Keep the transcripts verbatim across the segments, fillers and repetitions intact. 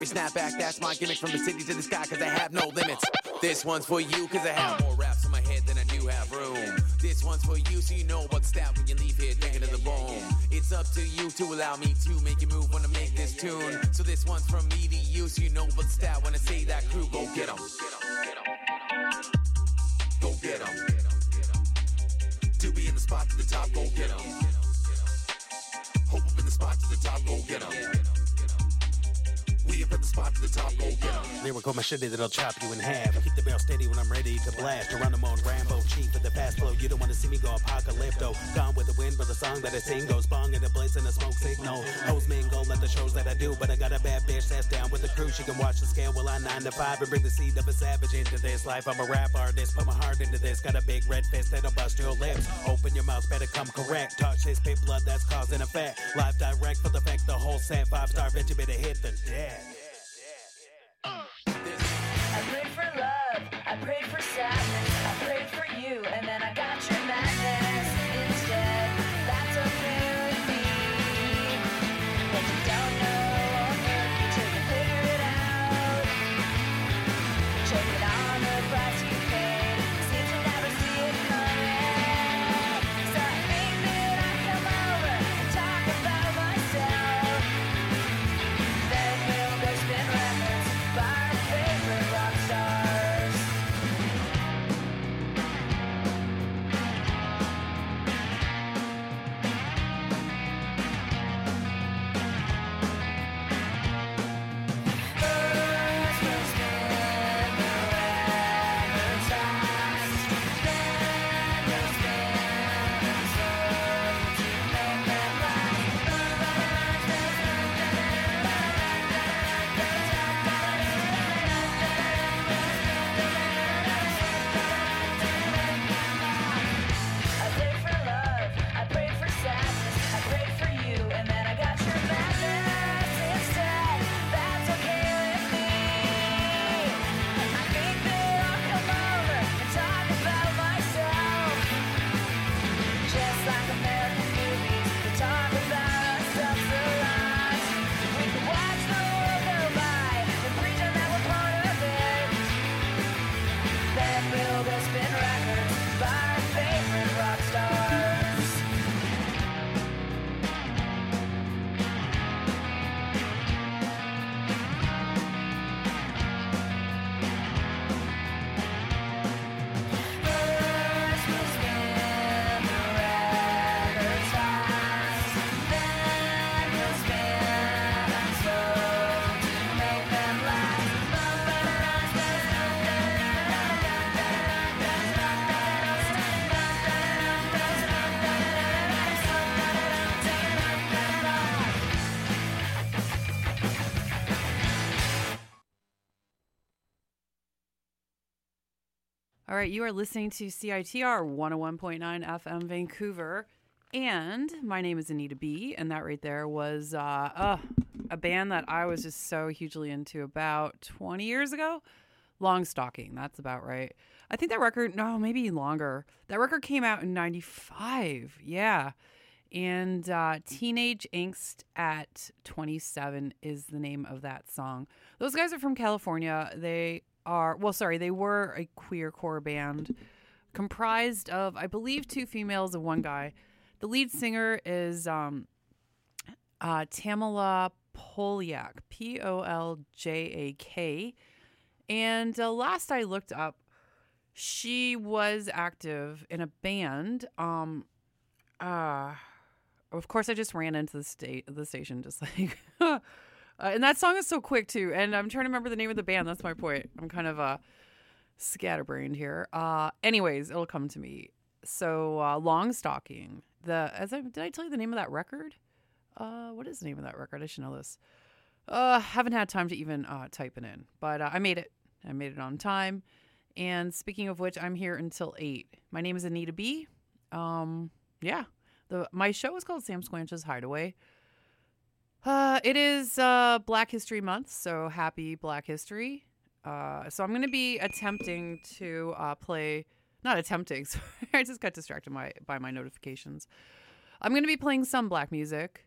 Snap back, that's my gimmick from the city to the sky, cause I have no limits. This one's for you, cause I have more raps in my head than I do have room. This one's for you, so you know what's stout when you leave here thinking of the bone. It's up to you to allow me to make you move when I make this tune. So this one's from me to you, so you know what's stout when I say that crew. Go get 'em. Go get 'em. To be in the spot to the top, go get 'em. Hope up in the spot to the top, go get 'em. We up in the spot to the top, go get 'em. Lyrical machete that'll chop you in half. Keep the barrel steady when I'm ready to blast. Around the moon, Rambo, chief of the fast flow. You don't want to see me go apocalypto. Gone with the wind, but the song that I sing goes bong in the blaze and the smoke signal. Hoes mingle at the shows that I do, but I got a bad bitch that's down with the crew. She can watch the scale while I nine to five and bring the seed of a savage into this life. I'm a rap artist, put my heart into this. Got a big red fist that'll bust your lips. Open your mouth, better come correct. Touch his spit blood, that's cause and effect. Live direct for the fact the whole set. Five star bitch, you better hit the deck. I prayed for love, I prayed for sadness, I prayed for you, and then I got your madness instead. That's okay with me. What you don't know on earth until you figure it out. Check it on the price you paid. Seems to never see it coming. So I think that I come over and talk about myself. Then we'll go spin records by our favorite rock stars. First we'll spin the records fast. Then we'll spin them slow to make them I prayed for love, I prayed for sadness, I prayed for you, and then I got your madness instead. That's okay with me. I think that I'll come over and talk about myself. Just like American movies, we talk about ourselves a lot. We can watch the world go by and pretend that we're part of it. Then we'll go spin records by our favorite rock stars. First we'll spin the records fast. Then we'll spin them slow to make them All right, you are listening to C I T R one oh one point nine F M Vancouver, and my name is Anita B, and that right there was uh, uh, a band that I was just so hugely into about twenty years ago. Long Stalking, that's about right. I think that record, no, maybe longer. That record came out in ninety-five, yeah. And uh, Teenage Angst at twenty-seven is the name of that song. Those guys are from California. They are, well, sorry, they were a queercore band comprised of, I believe, two females and one guy. The lead singer is um, uh, Tamala Polyak, P O L J A K. And uh, last I looked up, she was active in a band. Um, uh, of course, I just ran into the state the station, just like, uh, and that song is so quick too. And I'm trying to remember the name of the band. That's my point. I'm kind of uh, scatterbrained here. Uh, anyways, it'll come to me. So, uh, Long Stalking. The as I did I tell you the name of that record? Uh, what is the name of that record? I should know this. Uh, haven't had time to even uh, type it in, but uh, I made it. I made it on time. And speaking of which, I'm here until eight. My name is Anita B. Um, yeah, the my show is called Sam Squanch's Hideaway. Uh, it is uh, Black History Month, so happy Black History. Uh, so I'm going to be attempting to uh, play, not attempting, sorry, I just got distracted by, by my notifications. I'm going to be playing some black music.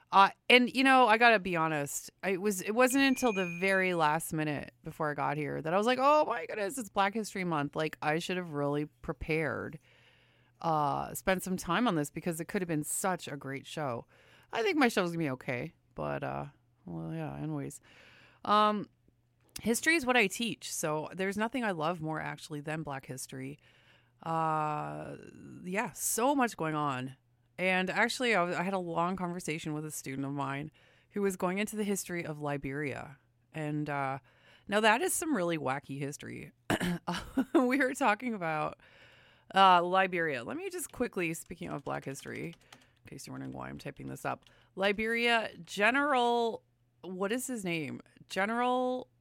Uh, and you know, I gotta be honest. I was it wasn't until the very last minute before I got here that I was like, "Oh my goodness, it's Black History Month!" Like I should have really prepared, uh, spent some time on this because it could have been such a great show. I think my show's gonna be okay, but uh, well, yeah. Anyways, um, history is what I teach, so there's nothing I love more actually than Black history. Uh, yeah, so much going on. And actually, I, was, I had a long conversation with a student of mine who was going into the history of Liberia. And uh, now that is some really wacky history. We were talking about uh, Liberia. Let me just quickly, speaking of Black history, in case you're wondering why I'm typing this up. Liberia, General, what is his name? General,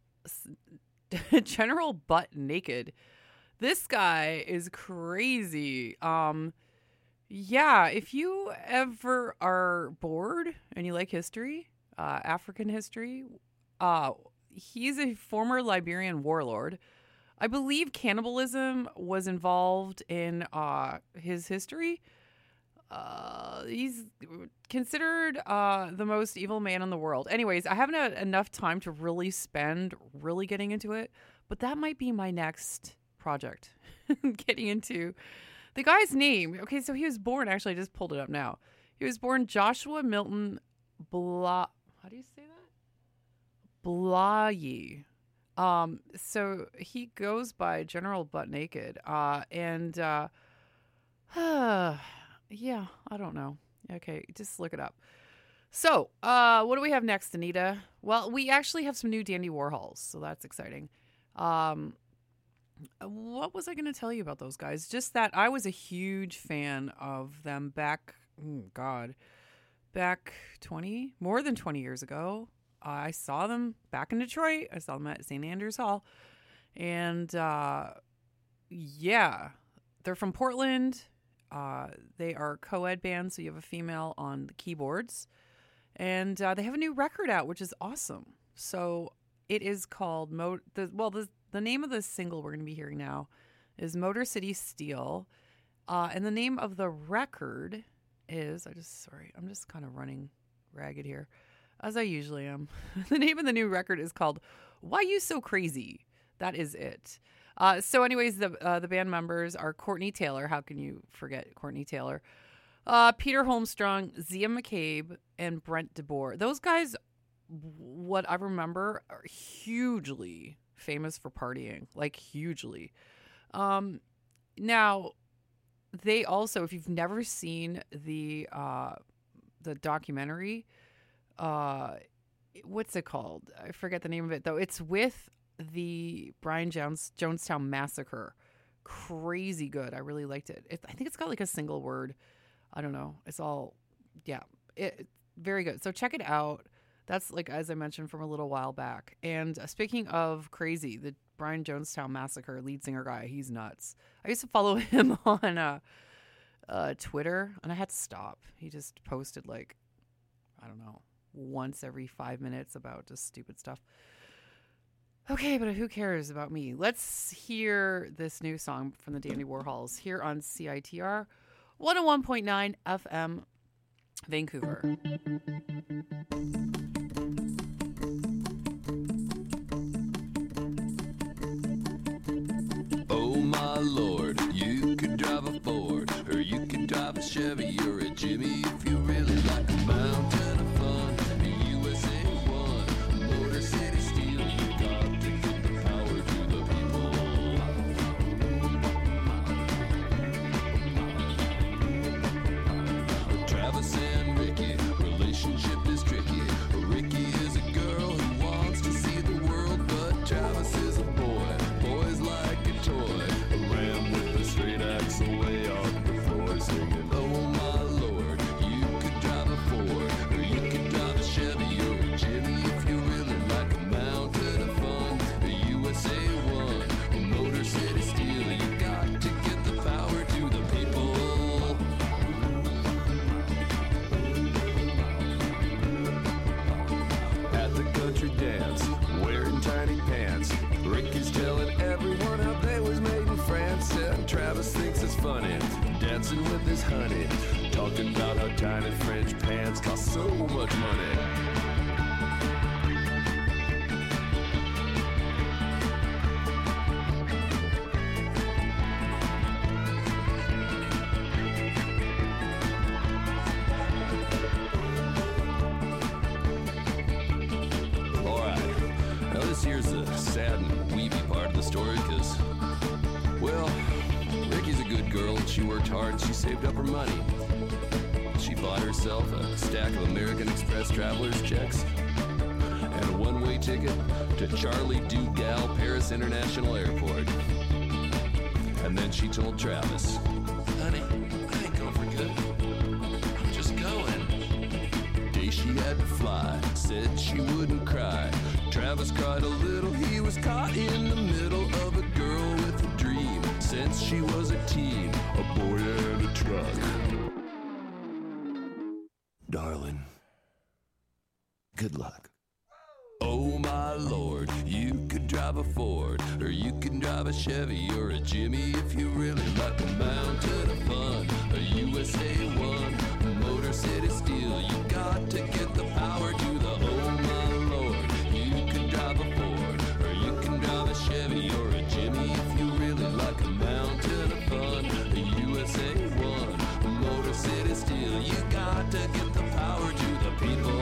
General Butt Naked. This guy is crazy. Um... Yeah, if you ever are bored and you like history, uh, African history, uh, he's a former Liberian warlord. I believe cannibalism was involved in uh, his history. Uh, he's considered uh, the most evil man in the world. Anyways, I haven't had enough time to really spend really getting into it, but that might be my next project, getting into... The guy's name, okay, so he was born, actually, I just pulled it up now. He was born Joshua Milton Bla... How do you say that? Blayi. Um, so he goes by General Butt Naked. Uh, and, uh, uh, yeah, I don't know. Okay, just look it up. So, uh, what do we have next, Anita? Well, we actually have some new Dandy Warhols, so that's exciting. Um... What was I going to tell you about those guys? Just that I was a huge fan of them back, oh God, back twenty, more than twenty years ago. Uh, I saw them back in Detroit. I saw them at Saint Andrews Hall. And uh, yeah, they're from Portland. Uh, they are co-ed bands, so you have a female on the keyboards. And uh, they have a new record out, which is awesome. So it is called, Mo- the well, the The name of the single we're going to be hearing now is Motor City Steel. Uh, and the name of the record is, I just, sorry, I'm just kind of running ragged here, as I usually am. The name of the new record is called Why You So Crazy. That is it. Uh, so anyways, the uh, the band members are Courtney Taylor. How can you forget Courtney Taylor? Uh, Peter Holmstrong, Zia McCabe, and Brent DeBoer. Those guys, what I remember, are hugely famous for partying, like hugely. Um, now, they also, if you've never seen the uh, the documentary, uh, what's it called? I forget the name of it though. It's with the Brian Jones Jonestown Massacre. Crazy good. I really liked it. it. I think it's got like a single word. I don't know. It's all, yeah, it very good. So check it out. That's like, as I mentioned, from a little while back. And uh, speaking of crazy, the Brian Jonestown Massacre lead singer guy, he's nuts. I used to follow him on uh, uh, Twitter, and I had to stop. He just posted like, I don't know, once every five minutes about just stupid stuff. Okay, but who cares about me? Let's hear this new song from the Dandy Warhols here on C I T R one oh one point nine F M Vancouver. Oh my Lord, you could drive a Ford, or you could drive a Chevy, or a Jimmy if you really like a mountain of fun. The U S A one, Motor City Steel, you got to get the power to the people. Travis and Ricky, relationship is tricky. Ricky is a girl who wants to see the world, but Travis is a boy. Boys like a toy. A ram with a straight axle way on the floor singing, oh my Lord, you could drive a Ford, or you could drive a Chevy, or a Jimmy if you really like a mountain of fun. The U S A one, a Motor City Steel, you got to get the power to the people. At the country dance, wearing tiny pants, Ricky's telling everyone how they was made in France, and Travis thinks it's funny, dancing with his honey, talking talking about how tiny French pants cost so much money. Here's the sad and weepy part of the story, because, well, Ricky's a good girl, and she worked hard, and she saved up her money. She bought herself a stack of American Express traveler's checks and a one-way ticket to Charlie Dugal Paris International Airport. And then she told Travis, "Honey, I ain't going for good. I'm just going." Day she had to fly, said she wouldn't cry. Travis cried a little, he was caught in the middle of a girl with a dream. Since she was a teen, a boy and a truck. Darling, good luck. Oh my Lord, you could drive a Ford, or you can drive a Chevy, or a Jimmy if you really like a mountain of fun. A U S A one, Motor City Steel, you got to get the power to the oh my Lord. You can drive a Ford, or you can drive a Chevy, or a Jimmy if you really like a mountain of fun. A U S A one, Motor City Steel, you got to get the power to the people.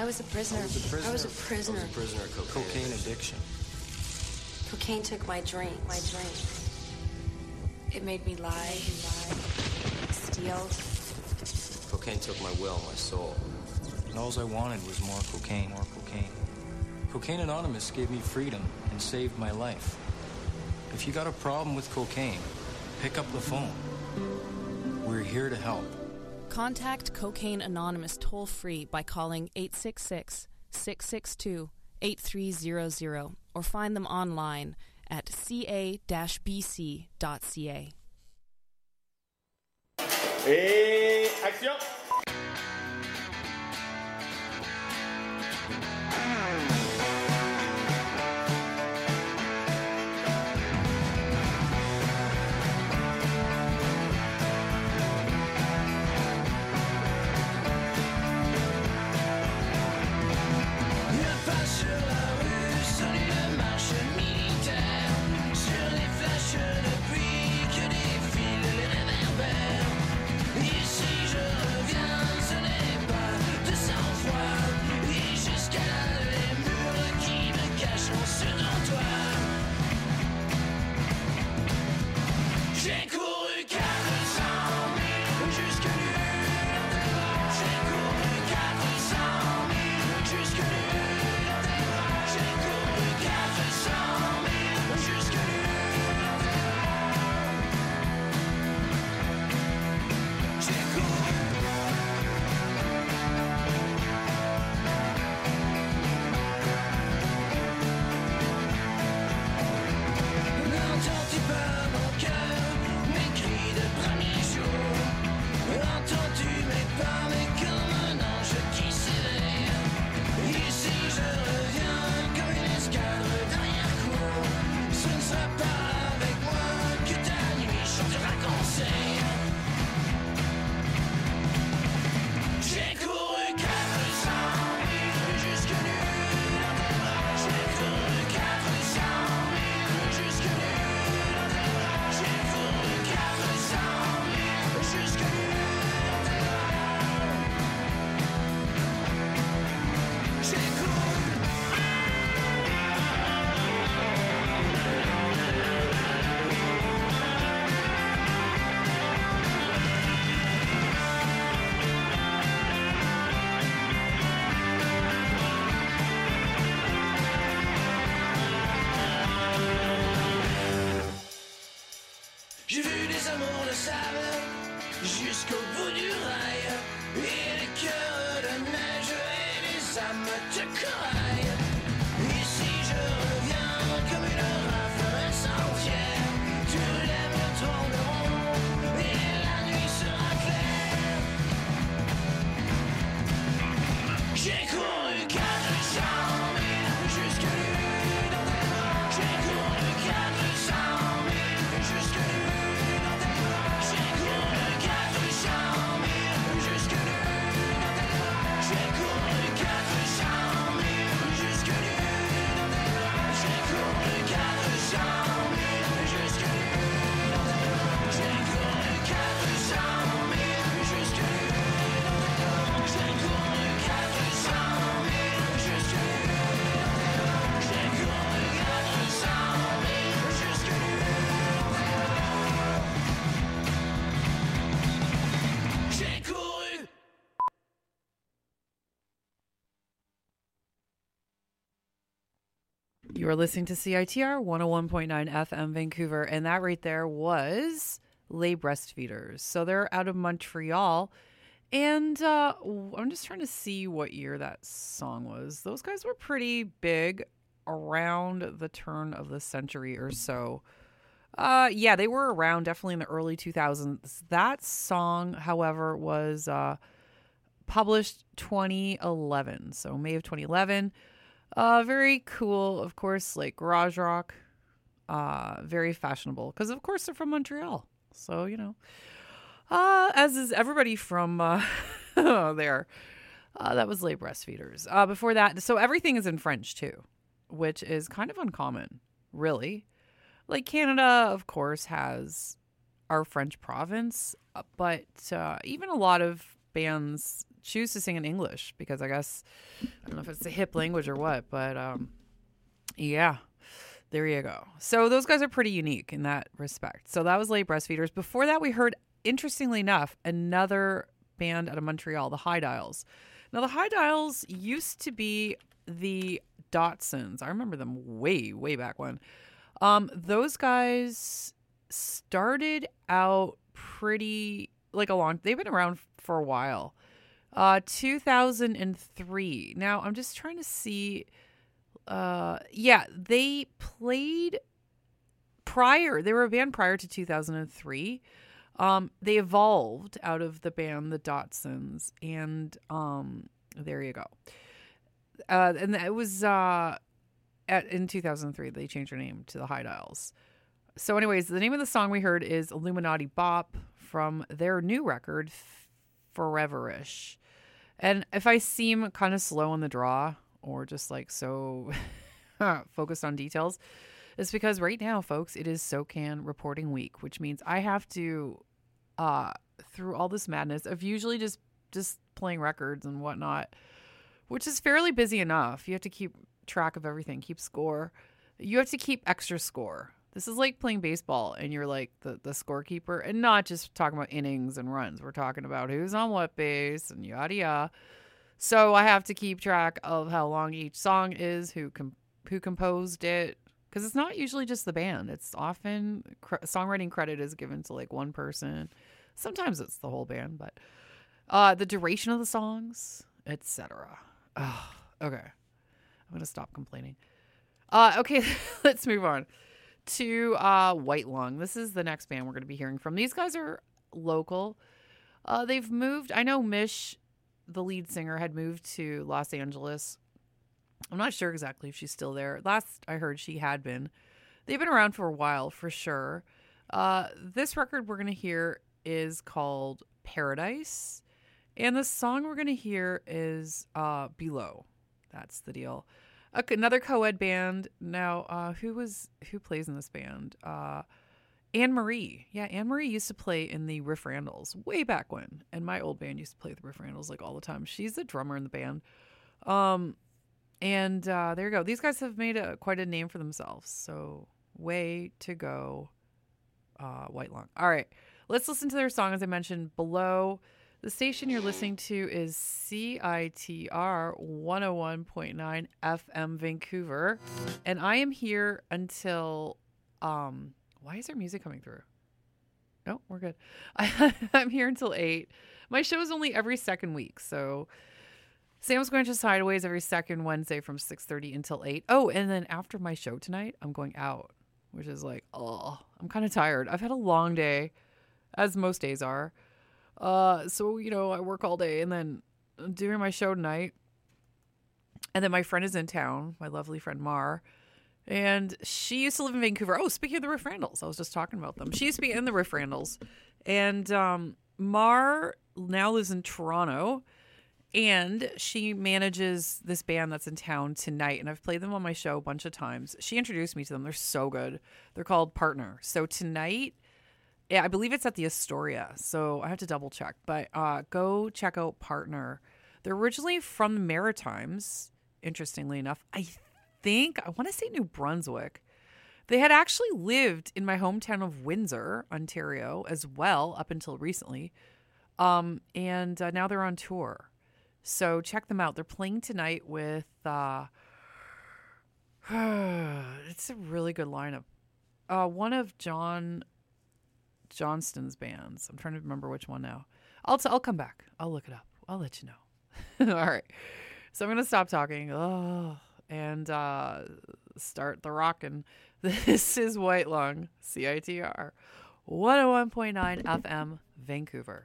I was a prisoner. I was a prisoner. I was a prisoner. I was a prisoner of cocaine, cocaine addiction. Cocaine took my drink. My drink. It made me lie, lie, steal. Cocaine took my will, my soul. And all I wanted was more cocaine, more cocaine. Cocaine Anonymous gave me freedom and saved my life. If you got a problem with cocaine, pick up the phone. We're here to help. Contact Cocaine Anonymous toll-free by calling eight six six, six six two, eight three zero zero or find them online at c a dash b c dot c a. Et action! J'ai vu des amours de sable jusqu'au bout du rail, et des cœurs de neige et des âmes de corail. Ici je reviens comme une rafale entière, tous les murs trembleront et la nuit sera claire. J'ai couru quatre cent mille jusque nu dans tes bras. J'ai couru quatre cent mille jusque nu dans tes bras. J'ai couru quatre cent mille jusque nu dans tes bras. J'ai couru quatre cent mille jusque nu dans tes bras. J'ai couru quatre cent mille jusque nu dans tes bras. J'ai couru quatre cent mille jusque nu dans tes bras. J'ai couru quatre cent mille jusque nu dans tes bras. J'ai couru quatre cent mille jusque nu dans tes bras. J'ai couru. You are listening to C I T R one oh one point nine F M Vancouver, and that right there was Les Breastfeeders. So they're out of Montreal, and uh, I'm just trying to see what year that song was. Those guys were pretty big around the turn of the century or so. Uh, yeah, they were around definitely in the early two thousands. That song, however, was uh, published twenty eleven, so May of twenty eleven. Uh, very cool, of course, like garage rock. Uh, very fashionable because, of course, they're from Montreal. So, you know, uh, as is everybody from uh, there. Uh, that was Les Breastfeeders. Uh, before that, so everything is in French too, which is kind of uncommon, really. Like Canada, of course, has our French province, uh, but uh, even a lot of bands choose to sing in English because I guess I don't know if it's a hip language or what, but um, yeah, there you go. So those guys are pretty unique in that respect. So that was Late Breastfeeders. Before that, we heard, interestingly enough, another band out of Montreal, the High Dials. Now, the High Dials used to be the Dotsons. I remember them way, way back when. Um, those guys started out pretty, like a long, they've been around for a while. Uh, two thousand three. Now, I'm just trying to see. Uh, yeah, they played prior. They were a band prior to two thousand three. Um, they evolved out of the band, the Dotsons, and um, there you go. Uh, and it was uh, at in two thousand three they changed their name to the High Dials. So, anyways, the name of the song we heard is Illuminati Bop from their new record, Foreverish. And if I seem kind of slow on the draw or just like so focused on details, it's because right now, folks, it is SoCan reporting week, which means I have to, uh, through all this madness of usually just, just playing records and whatnot, which is fairly busy enough. You have to keep track of everything, keep score. You have to keep extra score. This is like playing baseball and you're like the, the scorekeeper, and not just talking about innings and runs. We're talking about who's on what base and yada yada. So I have to keep track of how long each song is, who com- who composed it, because it's not usually just the band. It's often cr- songwriting credit is given to like one person. Sometimes it's the whole band, but uh, the duration of the songs, et cetera. Oh, okay, I'm gonna stop complaining. Uh, okay, let's move on to uh, White Lung. This is the next band we're going to be hearing from. These guys are local. Uh, they've moved. I know Mish, the lead singer, had moved to Los Angeles. I'm not sure exactly if she's still there. Last I heard, she had been. They've been around for a while, for sure. Uh, this record we're going to hear is called Paradise. And the song we're going to hear is uh, Below. That's the deal. Okay, another co-ed band. Now, uh, who was who plays in this band? Uh, Anne Marie. Yeah, Anne Marie used to play in the Riff Randalls way back when. And my old band used to play with the Riff Randalls like all the time. She's the drummer in the band. Um, and uh, there you go. These guys have made a, quite a name for themselves. So way to go, uh, White Lung. All right, let's listen to their song, as I mentioned, Below. The station you're listening to is C I T R one oh one point nine F M Vancouver. And I am here until, um, why is there music coming through? No, we're good. I, I'm here until eight. My show is only every second week. So Sam's going to Sideways every second Wednesday from six thirty until eight. Oh, and then after my show tonight, I'm going out, which is like, oh, I'm kind of tired. I've had a long day, as most days are. Uh, so, you know, I work all day and then I'm doing my show tonight. And then my friend is in town, my lovely friend Mar. And she used to live in Vancouver. Oh, speaking of the Riff Randalls, I was just talking about them. She used to be in the Riff Randalls. And um, Mar now lives in Toronto. And she manages this band that's in town tonight. And I've played them on my show a bunch of times. She introduced me to them. They're so good. They're called Partner. So tonight, yeah, I believe it's at the Astoria, so I have to double check. But uh, go check out Partner. They're originally from the Maritimes, interestingly enough. I think, I want to say New Brunswick. They had actually lived in my hometown of Windsor, Ontario, as well, up until recently. Um, and uh, now they're on tour. So check them out. They're playing tonight with, uh, it's a really good lineup. Uh, one of John Johnston's bands. I'm trying to remember which one now. I'll t- I'll come back. I'll look it up. I'll let you know. All right. So I'm going to stop talking oh, and uh, start the rockin'. This is White Lung, C I T R, one oh one point nine F M, Vancouver.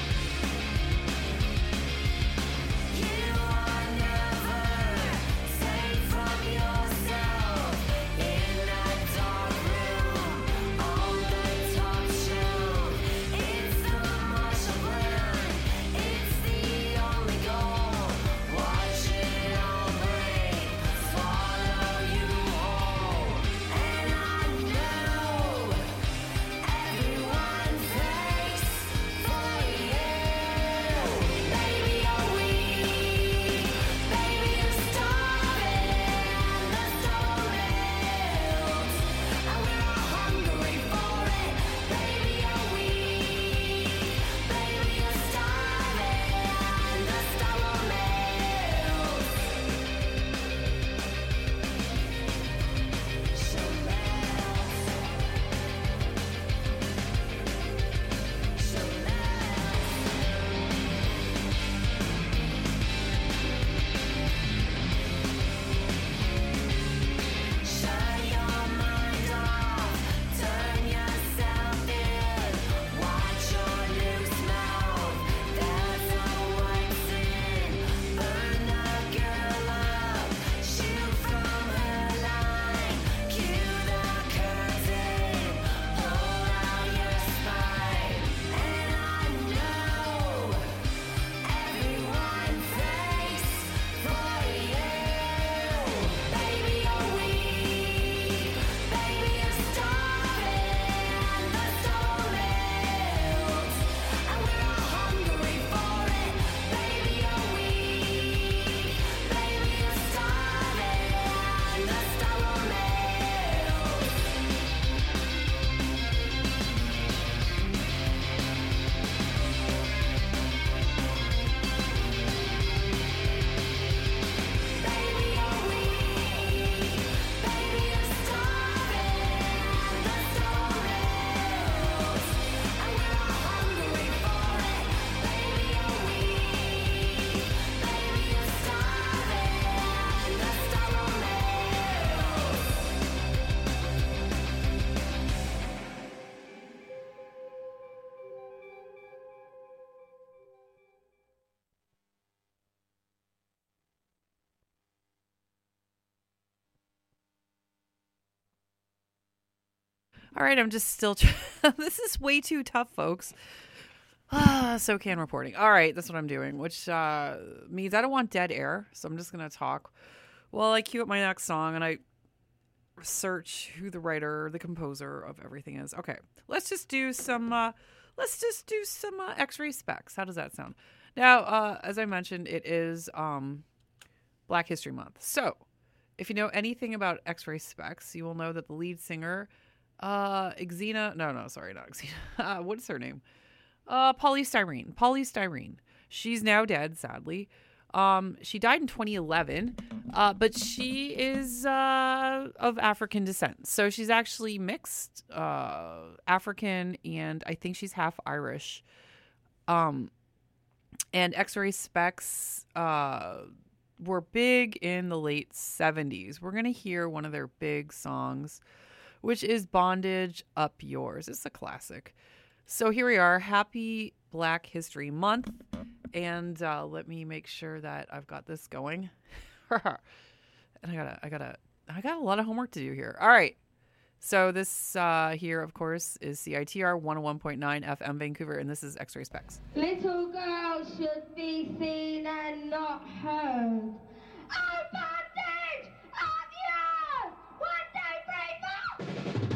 You are never All right, I'm just still trying. This is way too tough, folks. Ah, so can reporting. All right, that's what I'm doing, which uh, means I don't want dead air. So I'm just going to talk while I queue up my next song and I search who the writer, the composer of everything is. Okay, let's just do some, uh, let's just do some uh, X-ray specs. How does that sound? Now, uh, as I mentioned, it is um, Black History Month. So if you know anything about X-ray specs, you will know that the lead singer, uh, Xena, no, no, sorry, not Xena. Uh, what's her name? Uh, Polystyrene. Polystyrene. She's now dead, sadly. Um, she died in twenty eleven, uh, but she is uh, of African descent. So she's actually mixed uh, African, and I think she's half Irish. Um, and X-ray specs uh, were big in the late seventies. We're going to hear one of their big songs, which is Bondage Up Yours. It's a classic. So here we are. Happy Black History Month. And uh, let me make sure that I've got this going. And I gotta, I gotta, I got a lot of homework to do here. All right. So this uh, here, of course, is C I T R one oh one point nine F M Vancouver, and this is X-Ray Specs. Little girls should be seen and not heard. Oh, bondage of you! One, two, three, four!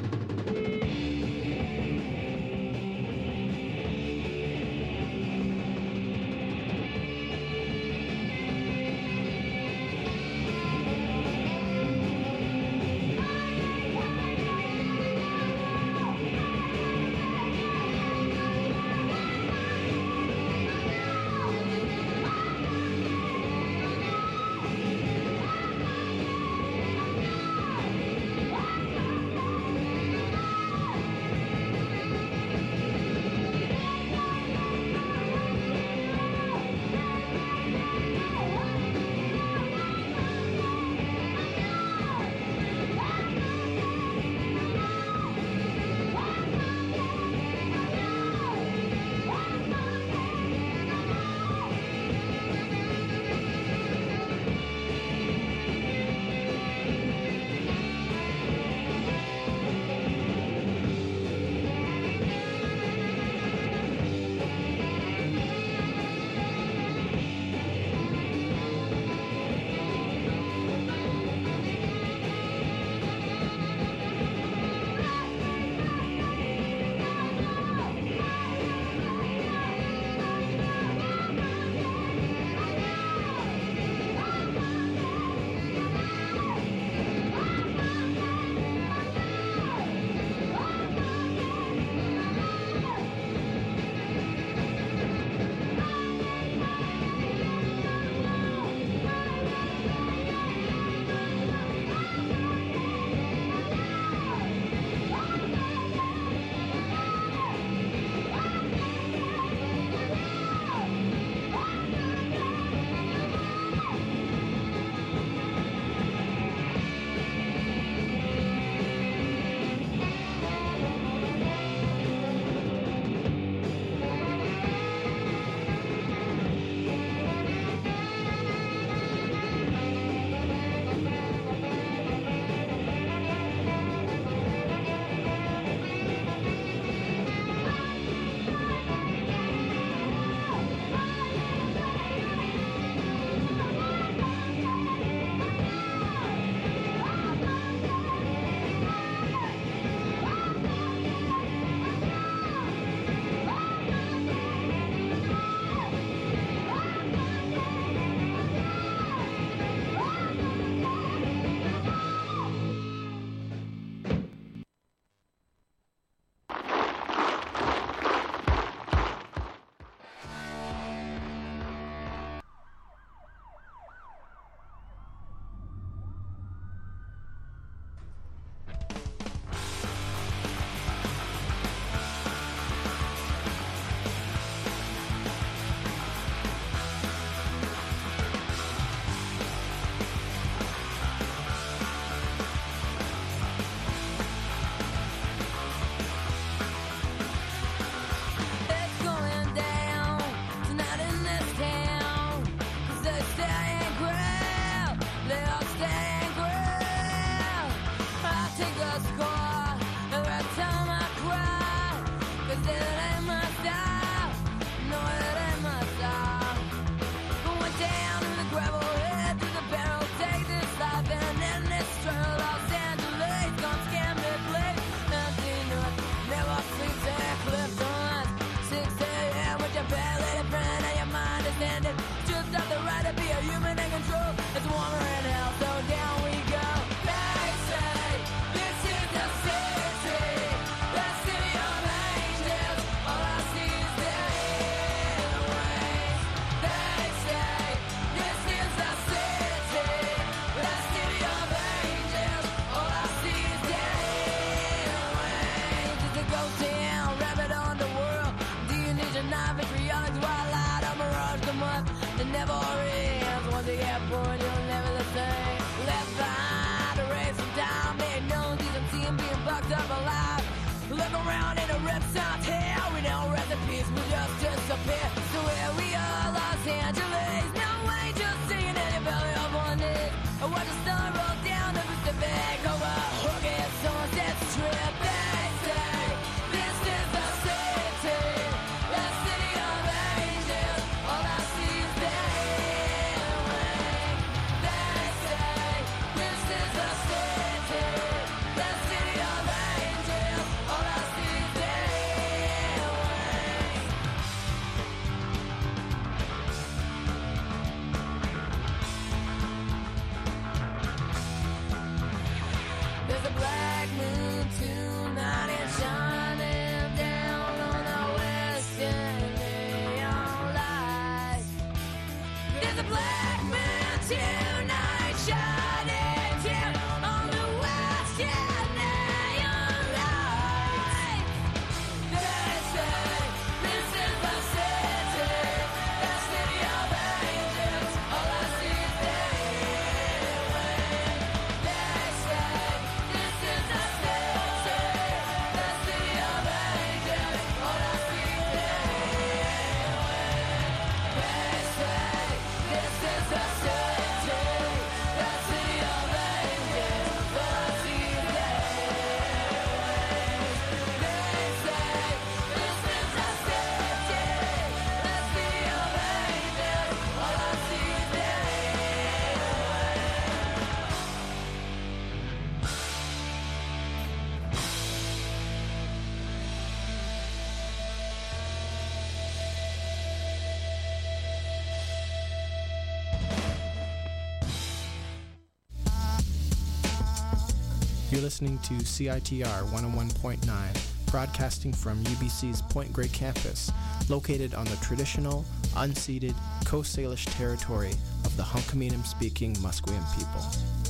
You're listening to C I T R one oh one point nine, broadcasting from U B C's Point Grey campus, located on the traditional, unceded Coast Salish territory of the Hunkaminam-speaking Musqueam people.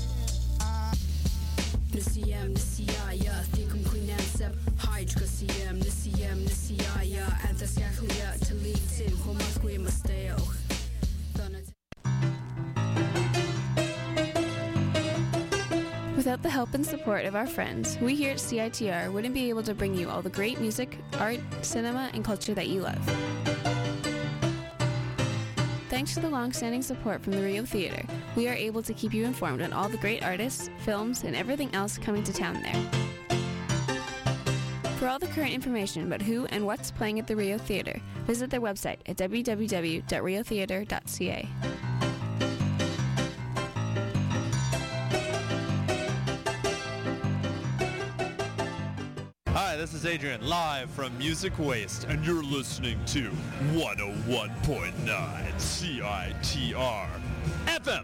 Nisiyam nisiyaya thikum queenam sep hydra siyam nisiyam nisiyaya anthasyakhlia talitin homasque masteo. Without the help and support of our friends, we here at C I T R wouldn't be able to bring you all the great music, art, cinema, and culture that you love. Thanks to the long-standing support from the Rio Theater, we are able to keep you informed on all the great artists, films, and everything else coming to town there. For all the current information about who and what's playing at the Rio Theater, visit their website at w w w dot rio theater dot c a. Hi, this is Adrian, live from Music Waste, and you're listening to one oh one point nine C I T R F M.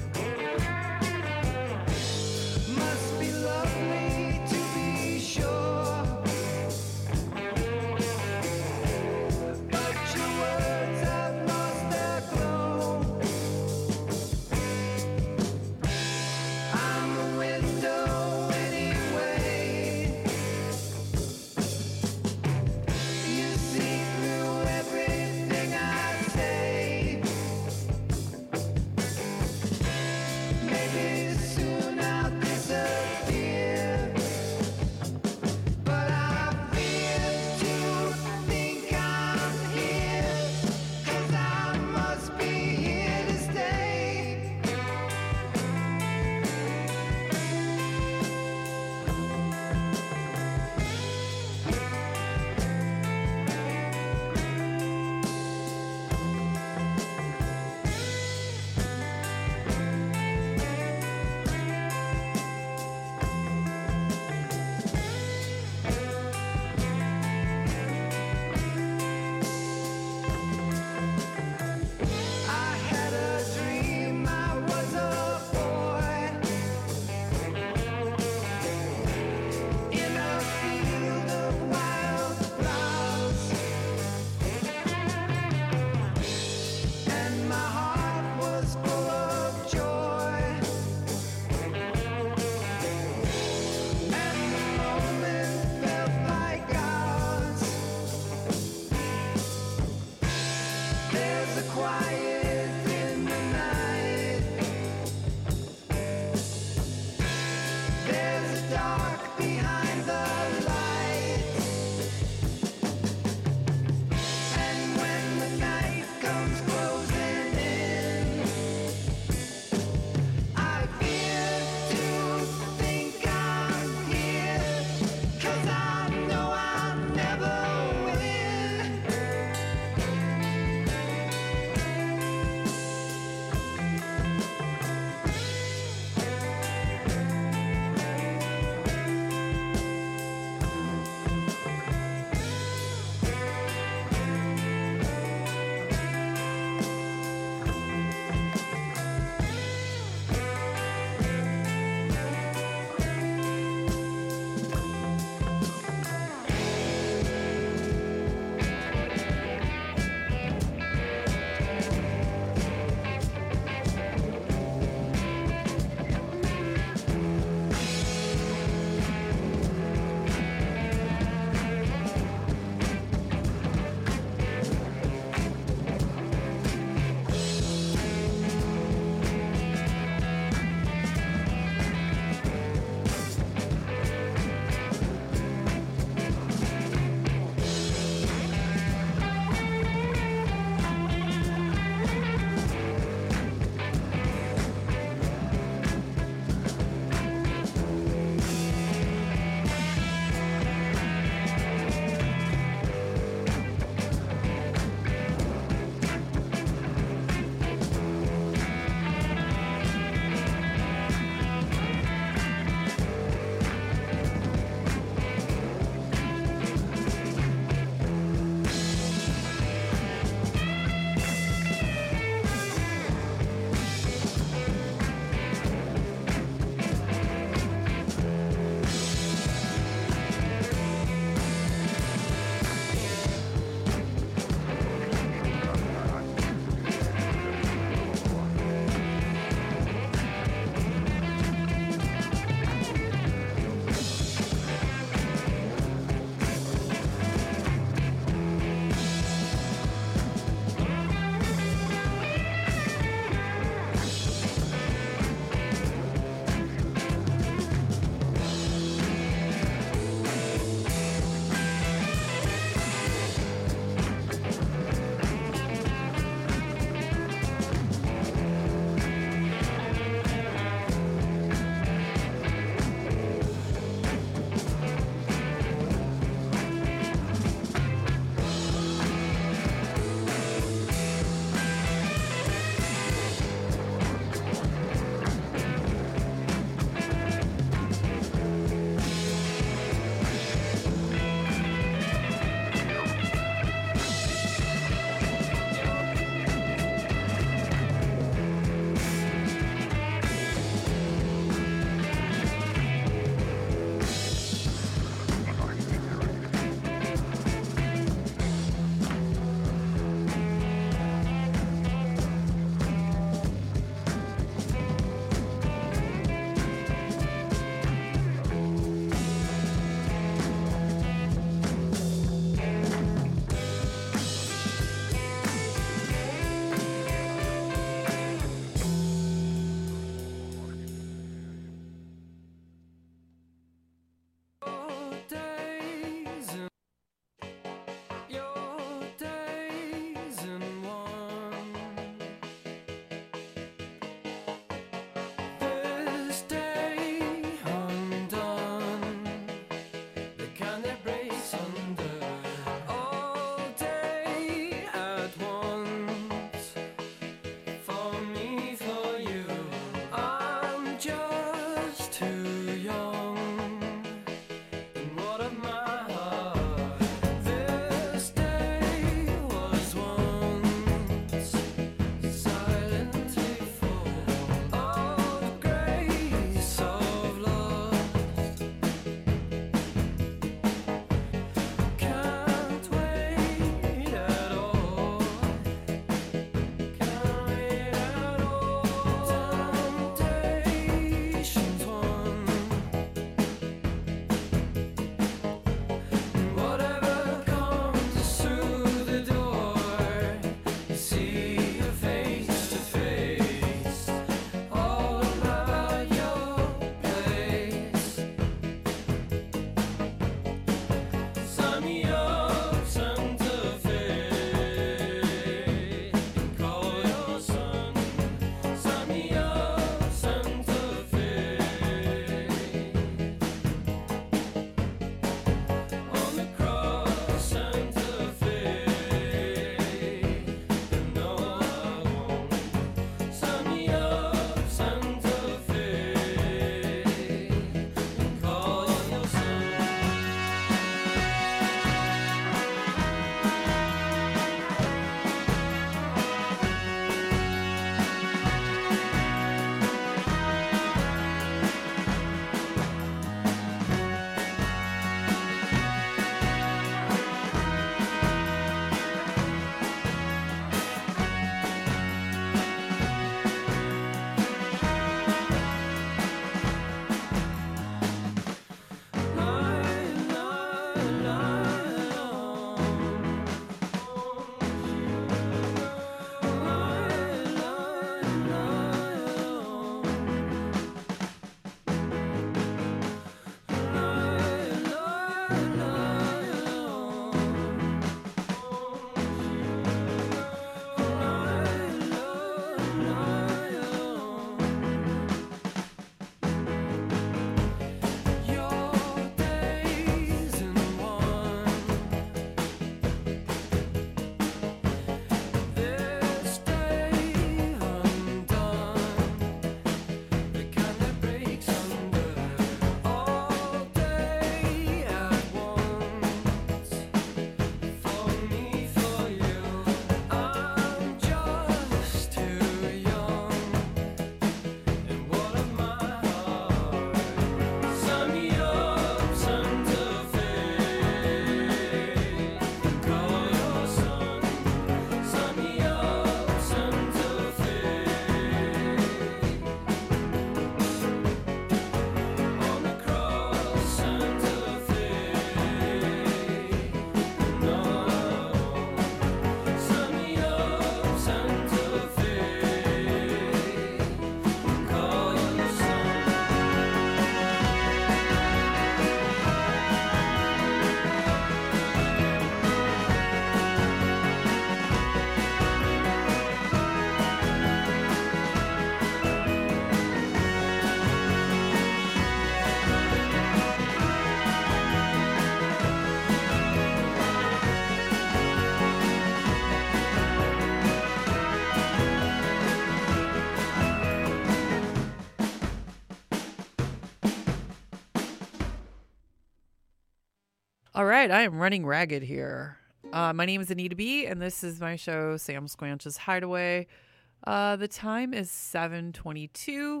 All right, I am running ragged here. Uh, my name is Anita B, and this is my show, Sam Squanch's Hideaway. Uh, the time is seven twenty-two,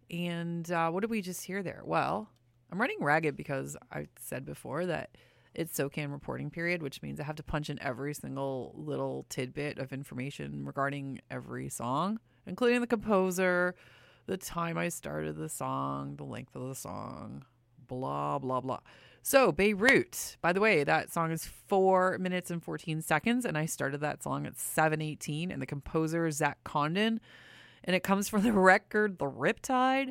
and uh, what did we just hear there? Well, I'm running ragged because I said before that it's SoCan reporting period, which means I have to punch in every single little tidbit of information regarding every song, including the composer, the time I started the song, the length of the song, blah, blah, blah. So, Beirut. By the way, that song is four minutes and fourteen seconds, and I started that song at seven eighteen, and the composer is Zach Condon, and it comes from the record The Riptide.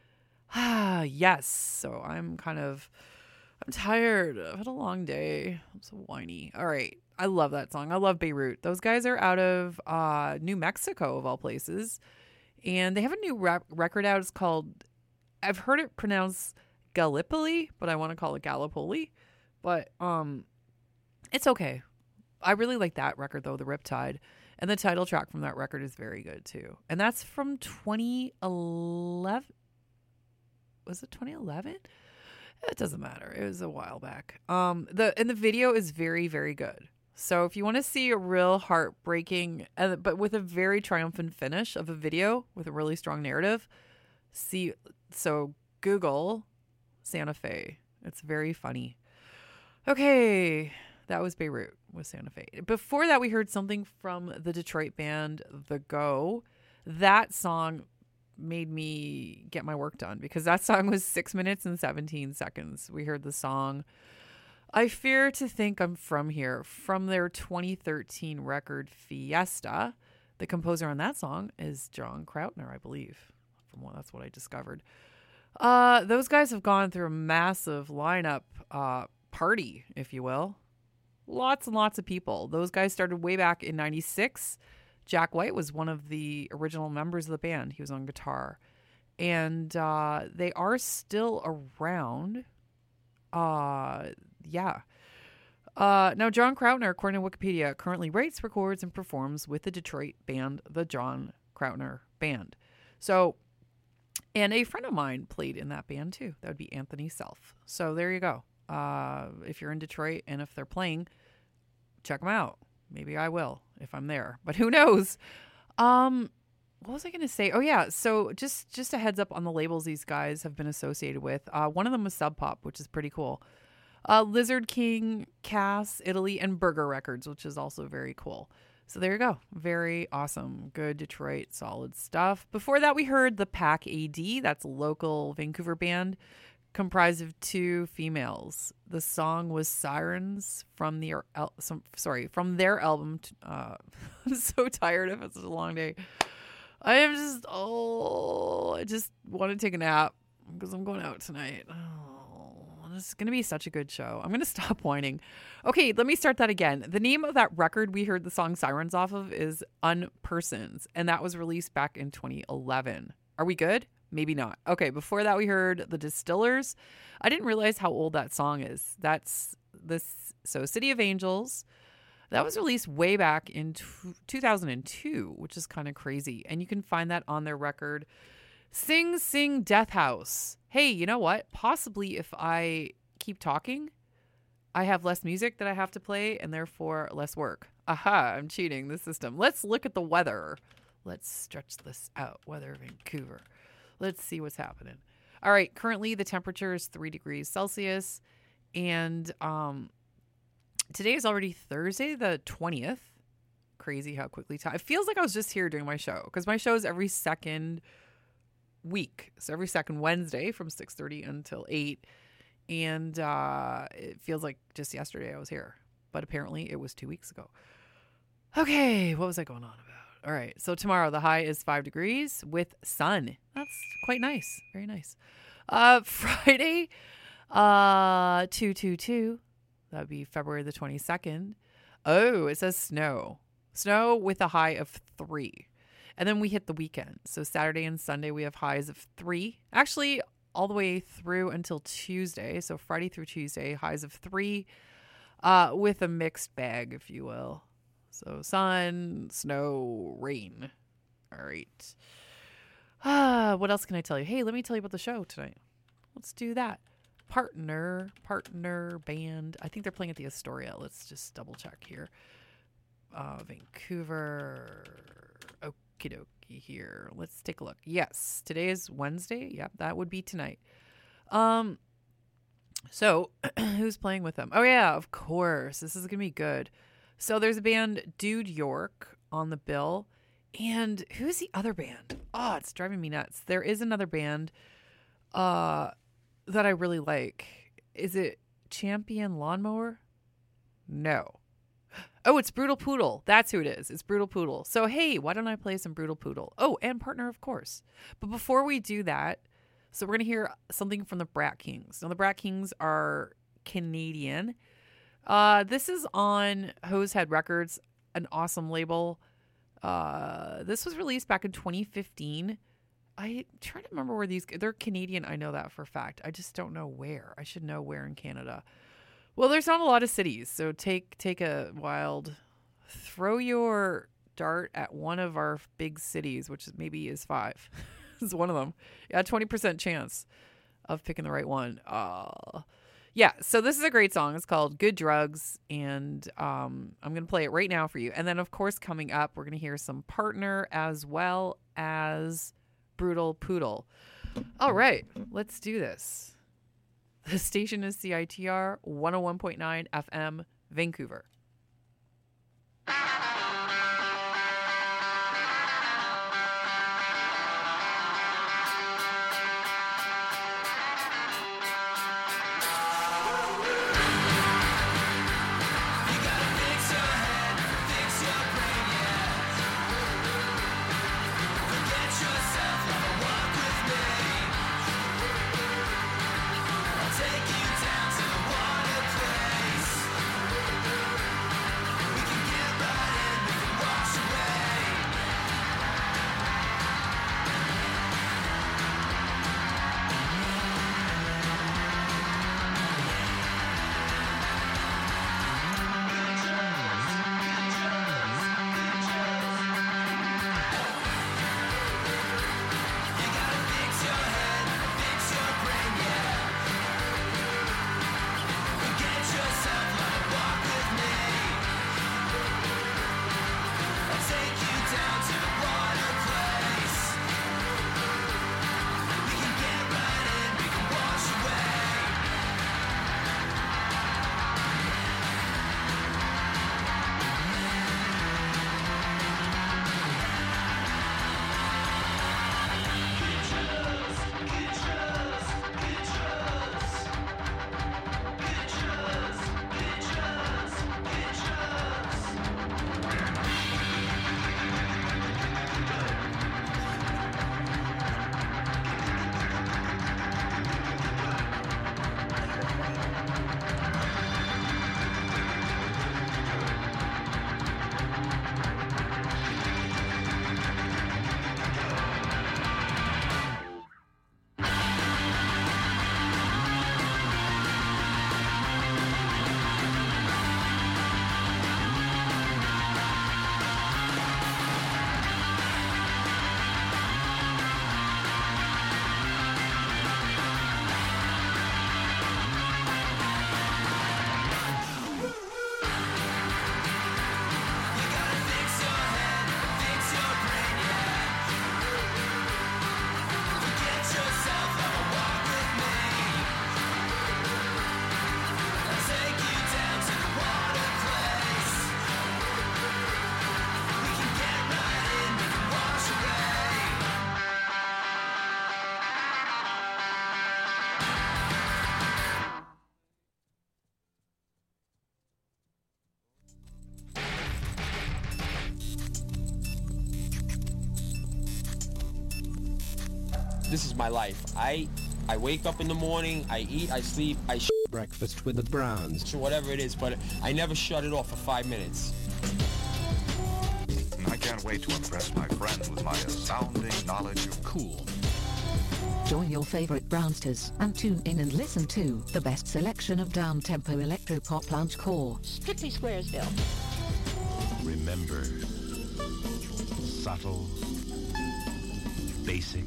Ah, yes. So, I'm kind of, I'm tired. I've had a long day. I'm so whiny. All right. I love that song. I love Beirut. Those guys are out of uh, New Mexico, of all places, and they have a new rap- record out. It's called, I've heard it pronounced Gallipoli, but I want to call it Gallipoli. But um, it's okay. I really like that record, though, The Riptide. And the title track from that record is very good, too. And that's from twenty eleven. was it twenty eleven? It doesn't matter. It was a while back. Um, the and the video is very, very good. So if you want to see a real heartbreaking, uh, but with a very triumphant finish of a video with a really strong narrative, see. So Google Santa Fe. It's very funny. Okay, that was Beirut with Santa Fe. Before that, we heard something from the Detroit band The Go. That song made me get my work done because that song was six minutes and seventeen seconds. We heard the song I Fear to Think I'm From Here from their twenty thirteen record Fiesta. The composer on that song is John Krautner, I believe. From what, that's what I discovered. Uh, those guys have gone through a massive lineup uh, party, if you will. Lots and lots of people. Those guys started way back in ninety-six. Jack White was one of the original members of the band. He was on guitar. And uh, they are still around. Uh, yeah. Uh, now, John Krautner, according to Wikipedia, currently writes, records, and performs with the Detroit band, the John Krautner Band. So, and a friend of mine played in that band too. That would be Anthony Self. So there you go. Uh, if you're in Detroit and if they're playing, check them out. Maybe I will if I'm there, but who knows? Um, what was I going to say? Oh yeah. So just, just a heads up on the labels these guys have been associated with. Uh, one of them was Sub Pop, which is pretty cool. Uh, Lizard King, Cass, Italy, and Burger Records, which is also very cool. So there you go. Very awesome. Good Detroit, solid stuff. Before that, we heard the Pack A D. That's a local Vancouver band comprised of two females. The song was Sirens from the el- some, sorry from their album. Uh, I'm so tired of it. It's a long day. I am just oh, I just want to take a nap because I'm going out tonight. Oh, this is going to be such a good show. I'm going to stop whining. Okay, let me start that again. The name of that record we heard the song Sirens off of is Unpersons, and that was released back in twenty eleven. Are we good? Maybe not. Okay, before that we heard The Distillers. I didn't realize how old that song is. That's this. So City of Angels. That was released way back in two thousand two, which is kind of crazy. And you can find that on their record Sing Sing Death House. Hey, you know what? Possibly if I keep talking, I have less music that I have to play and therefore less work. Aha, I'm cheating the system. Let's look at the weather. Let's stretch this out. Weather Vancouver. Let's see what's happening. All right. Currently, the temperature is three degrees Celsius. And um, today is already Thursday, the twentieth. Crazy how quickly time. It feels like I was just here doing my show because my show is every second week. So every second Wednesday from six thirty until eight. And uh, it feels like just yesterday I was here. But apparently it was two weeks ago. Okay. What was I going on about? All right. So tomorrow the high is five degrees with sun. That's quite nice. Very nice. Uh, Friday, uh, two two two. That would be February the twenty-second. Oh, it says snow. Snow with a high of three. And then we hit the weekend. So Saturday and Sunday we have highs of three. Actually, all the way through until Tuesday. So Friday through Tuesday, highs of three. Uh, with a mixed bag, if you will. So sun, snow, rain. All right. Ah, what else can I tell you? Hey, let me tell you about the show tonight. Let's do that. Partner, partner band. I think they're playing at the Astoria. Let's just double check here. Uh, Vancouver. Okie dokie here. Let's take a look. Yes, today is Wednesday. Yep, that would be tonight. Um, so who's playing with them? Oh yeah, of course. This is gonna be good. So there's a band, Dude York, on the bill. And who's the other band? Oh, it's driving me nuts. There is another band uh, that I really like. Is it Champion Lawnmower? No. Oh, it's Brutal Poodle. That's who it is. It's Brutal Poodle. So, hey, why don't I play some Brutal Poodle? Oh, and Partner, of course. But before we do that, so we're going to hear something from the Brat Kings. Now, the Brat Kings are Canadian. Uh, this is on Hosehead Records, an awesome label. Uh, this was released back in twenty fifteen. I'm trying to remember where these... They're Canadian, I know that for a fact. I just don't know where. I should know where in Canada. Well, there's not a lot of cities, so take take a wild... Throw your dart at one of our big cities, which maybe is five. It's one of them. Yeah, twenty percent chance. of picking the right one. Uh, yeah, so this is a great song. It's called Good Drugs, and um, I'm going to play it right now for you. And then, of course, coming up, we're going to hear some Partner as well as Brutal Poodle. All right, let's do this. The station is C I T R one oh one point nine F M, Vancouver. This is my life. I I wake up in the morning, I eat, I sleep, I sh- Breakfast with the Browns. whatever it is, but I never shut it off for five minutes. I can't wait to impress my friends with my astounding knowledge of cool. Join your favorite Brownsters and tune in and listen to the best selection of down-tempo electro-pop lounge core. Strictly Squaresville. Remember, subtle, basic,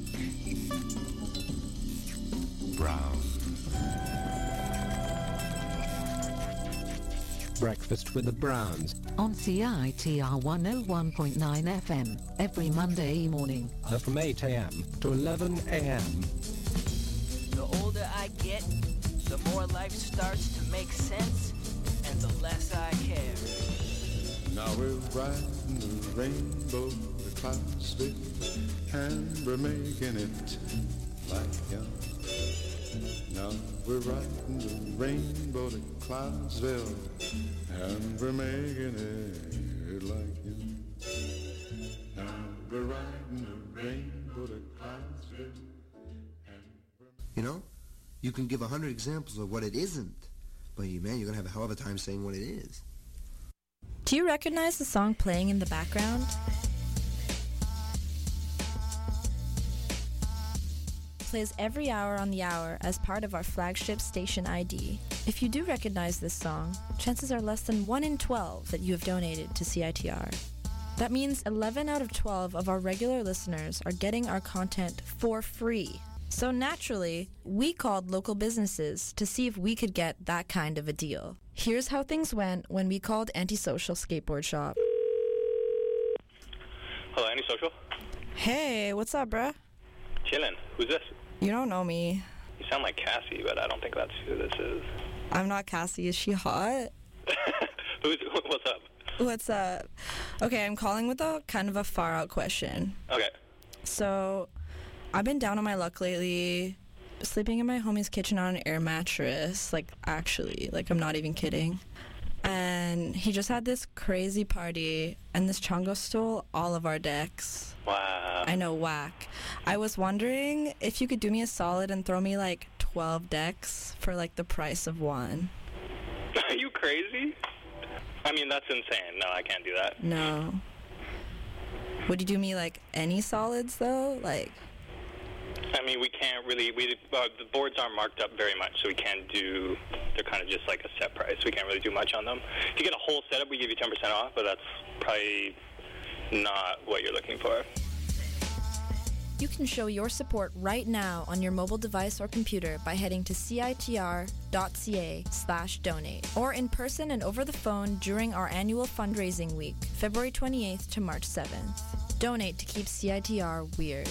brown. Breakfast with the Browns. On C I T R one oh one point nine F M every Monday morning. Uh, from eight a.m. to eleven a.m. The older I get, the more life starts to make sense, and the less I care. Now we're riding the rainbow, the clouds big, and we're making it like young. Now we're riding the rainbow to Cloudsville, and we're making it like young. Now we're riding the rainbow to Cloudsville. You know, you can give a hundred examples of what it isn't, but you, man, you're gonna have a hell of a time saying what it is. Do you recognize the song playing in the background? Plays every hour on the hour as part of our flagship station I D. If you do recognize this song, chances are less than one in twelve that you have donated to C I T R. That means eleven out of twelve of our regular listeners are getting our content for free. So naturally, we called local businesses to see if we could get that kind of a deal. Here's how things went when we called Antisocial Skateboard Shop. Hello, Antisocial? Hey, what's up, bruh? Chillin'. Who's this? You don't know me. You sound like Cassie, but I don't think that's who this is. I'm not Cassie. Is she hot? Who's, what's up? What's up? Okay, I'm calling with a kind of a far-out question. Okay. So, I've been down on my luck lately, sleeping in my homie's kitchen on an air mattress. Like, actually, like, I'm not even kidding. And he just had this crazy party, and this chongo stole all of our decks. Wow. I know, whack. I was wondering if you could do me a solid and throw me, like, twelve decks for, like, the price of one. Are you crazy? I mean, that's insane. No, I can't do that. No. Would you do me, like, any solids, though? Like... I mean, we can't really, we uh, the boards aren't marked up very much, so we can't do, they're kind of just like a set price. We can't really do much on them. If you get a whole setup, we give you ten percent off, but that's probably not what you're looking for. You can show your support right now on your mobile device or computer by heading to citr.ca slash donate, or in person and over the phone during our annual fundraising week, February twenty-eighth to March seventh. Donate to keep C I T R weird.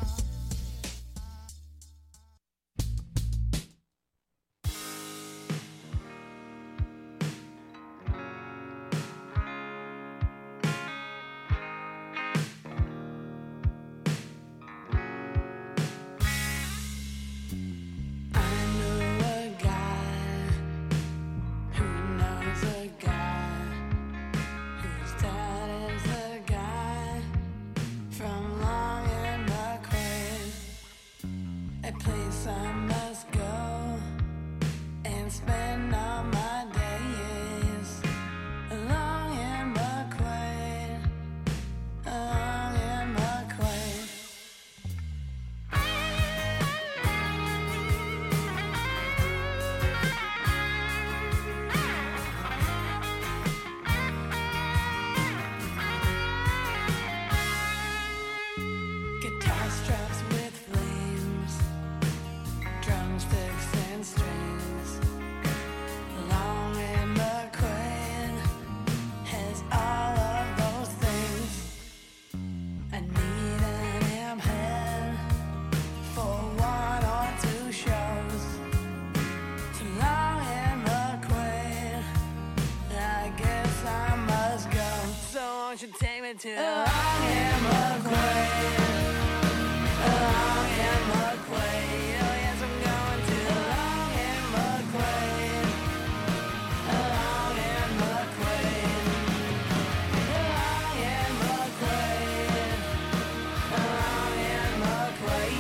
To Long and McQuaid, Long and McQuaid. Oh yes, I'm going to Long and McQuaid, Long and McQuaid, Long and McQuaid, Long and McQuaid.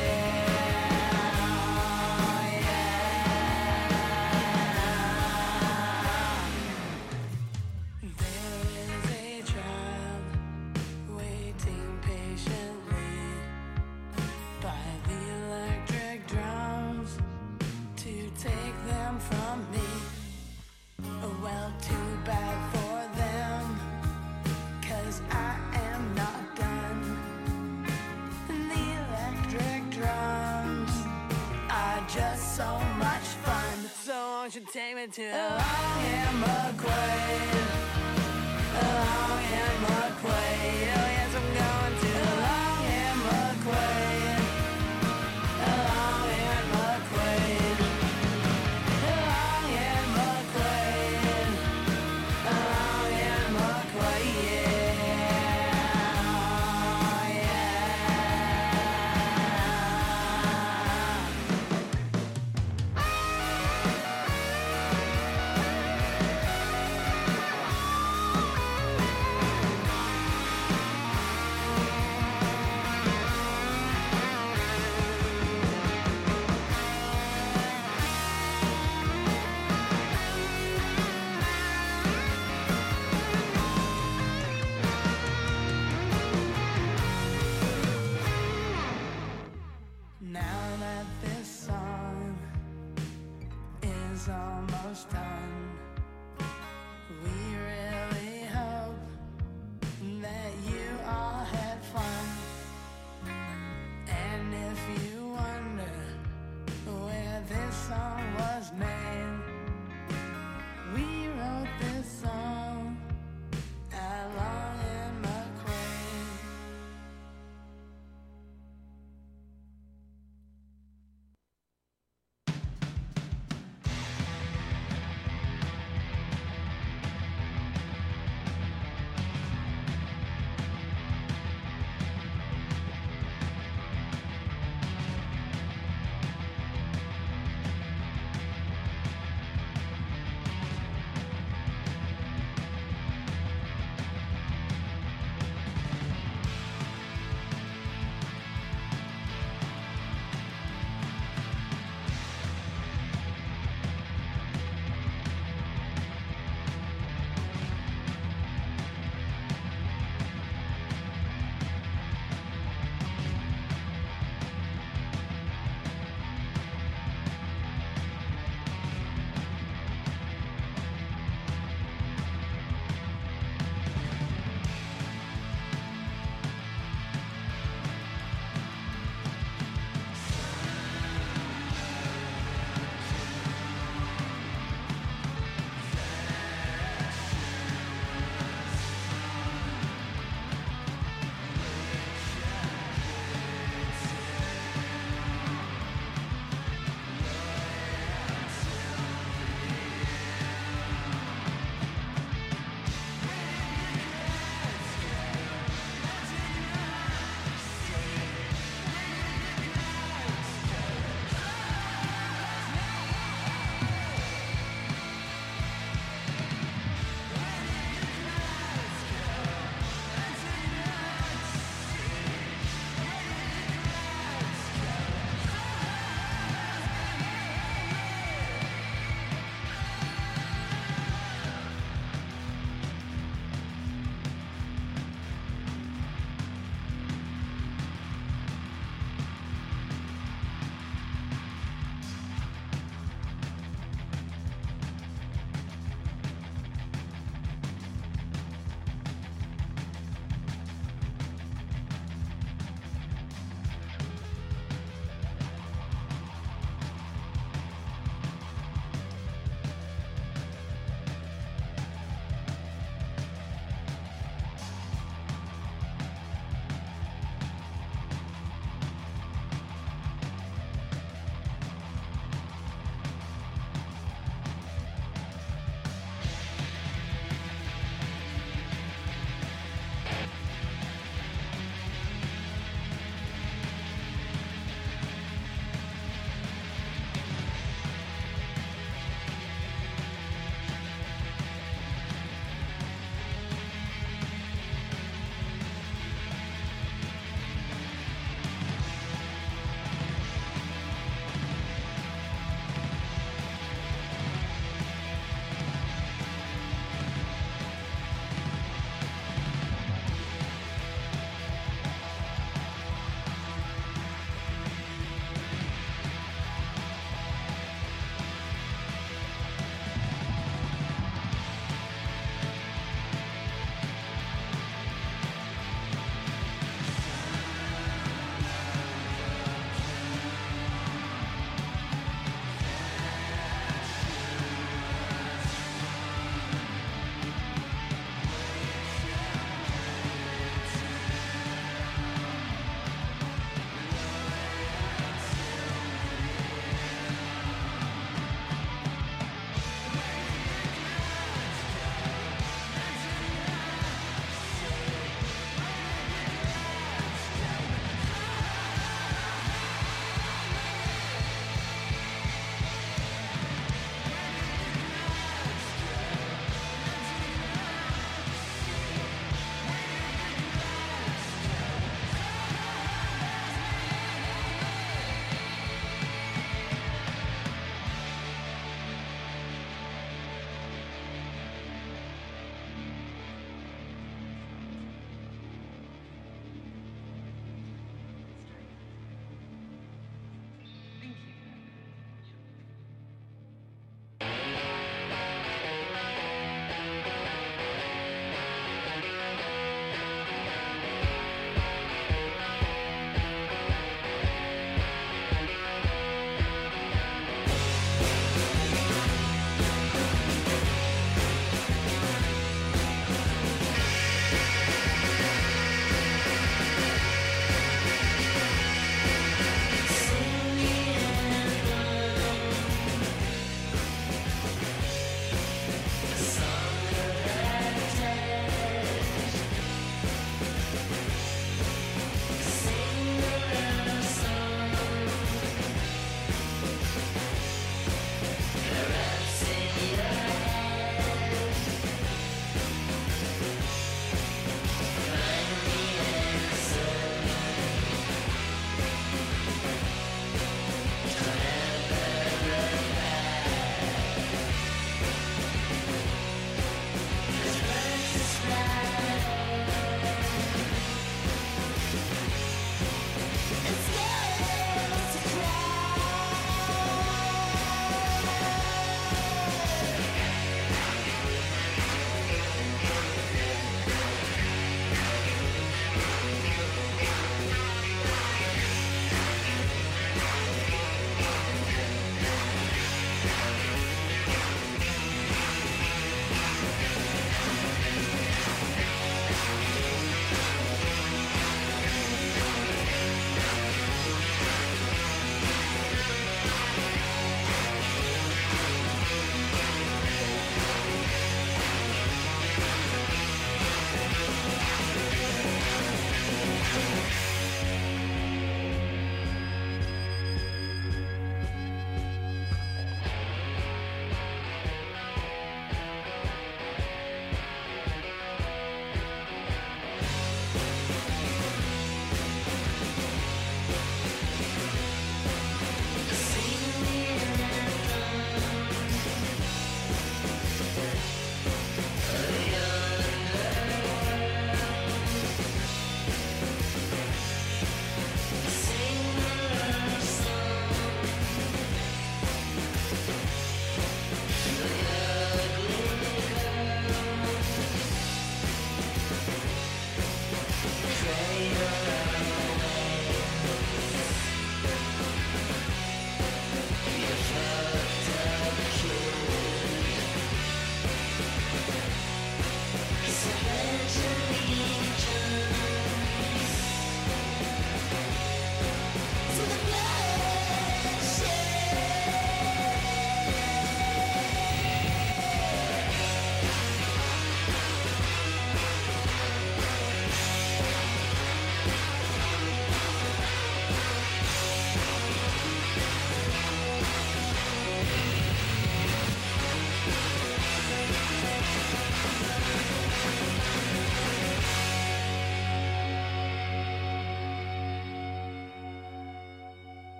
Yeah, yeah. There is a child waiting patiently by the electric drums to take them from me. Oh, well, too bad for them, 'cause I am not done. The electric drums are just so much fun. So won't you take me to Long and McQuaid, Long and McQuaid. Oh yes, I'm going to Long and McQuaid, Long and McQuaid, Long and McQuaid, Long and McQuaid. Yeah, now that this song is almost done, we really hope that you all had fun. And if you wonder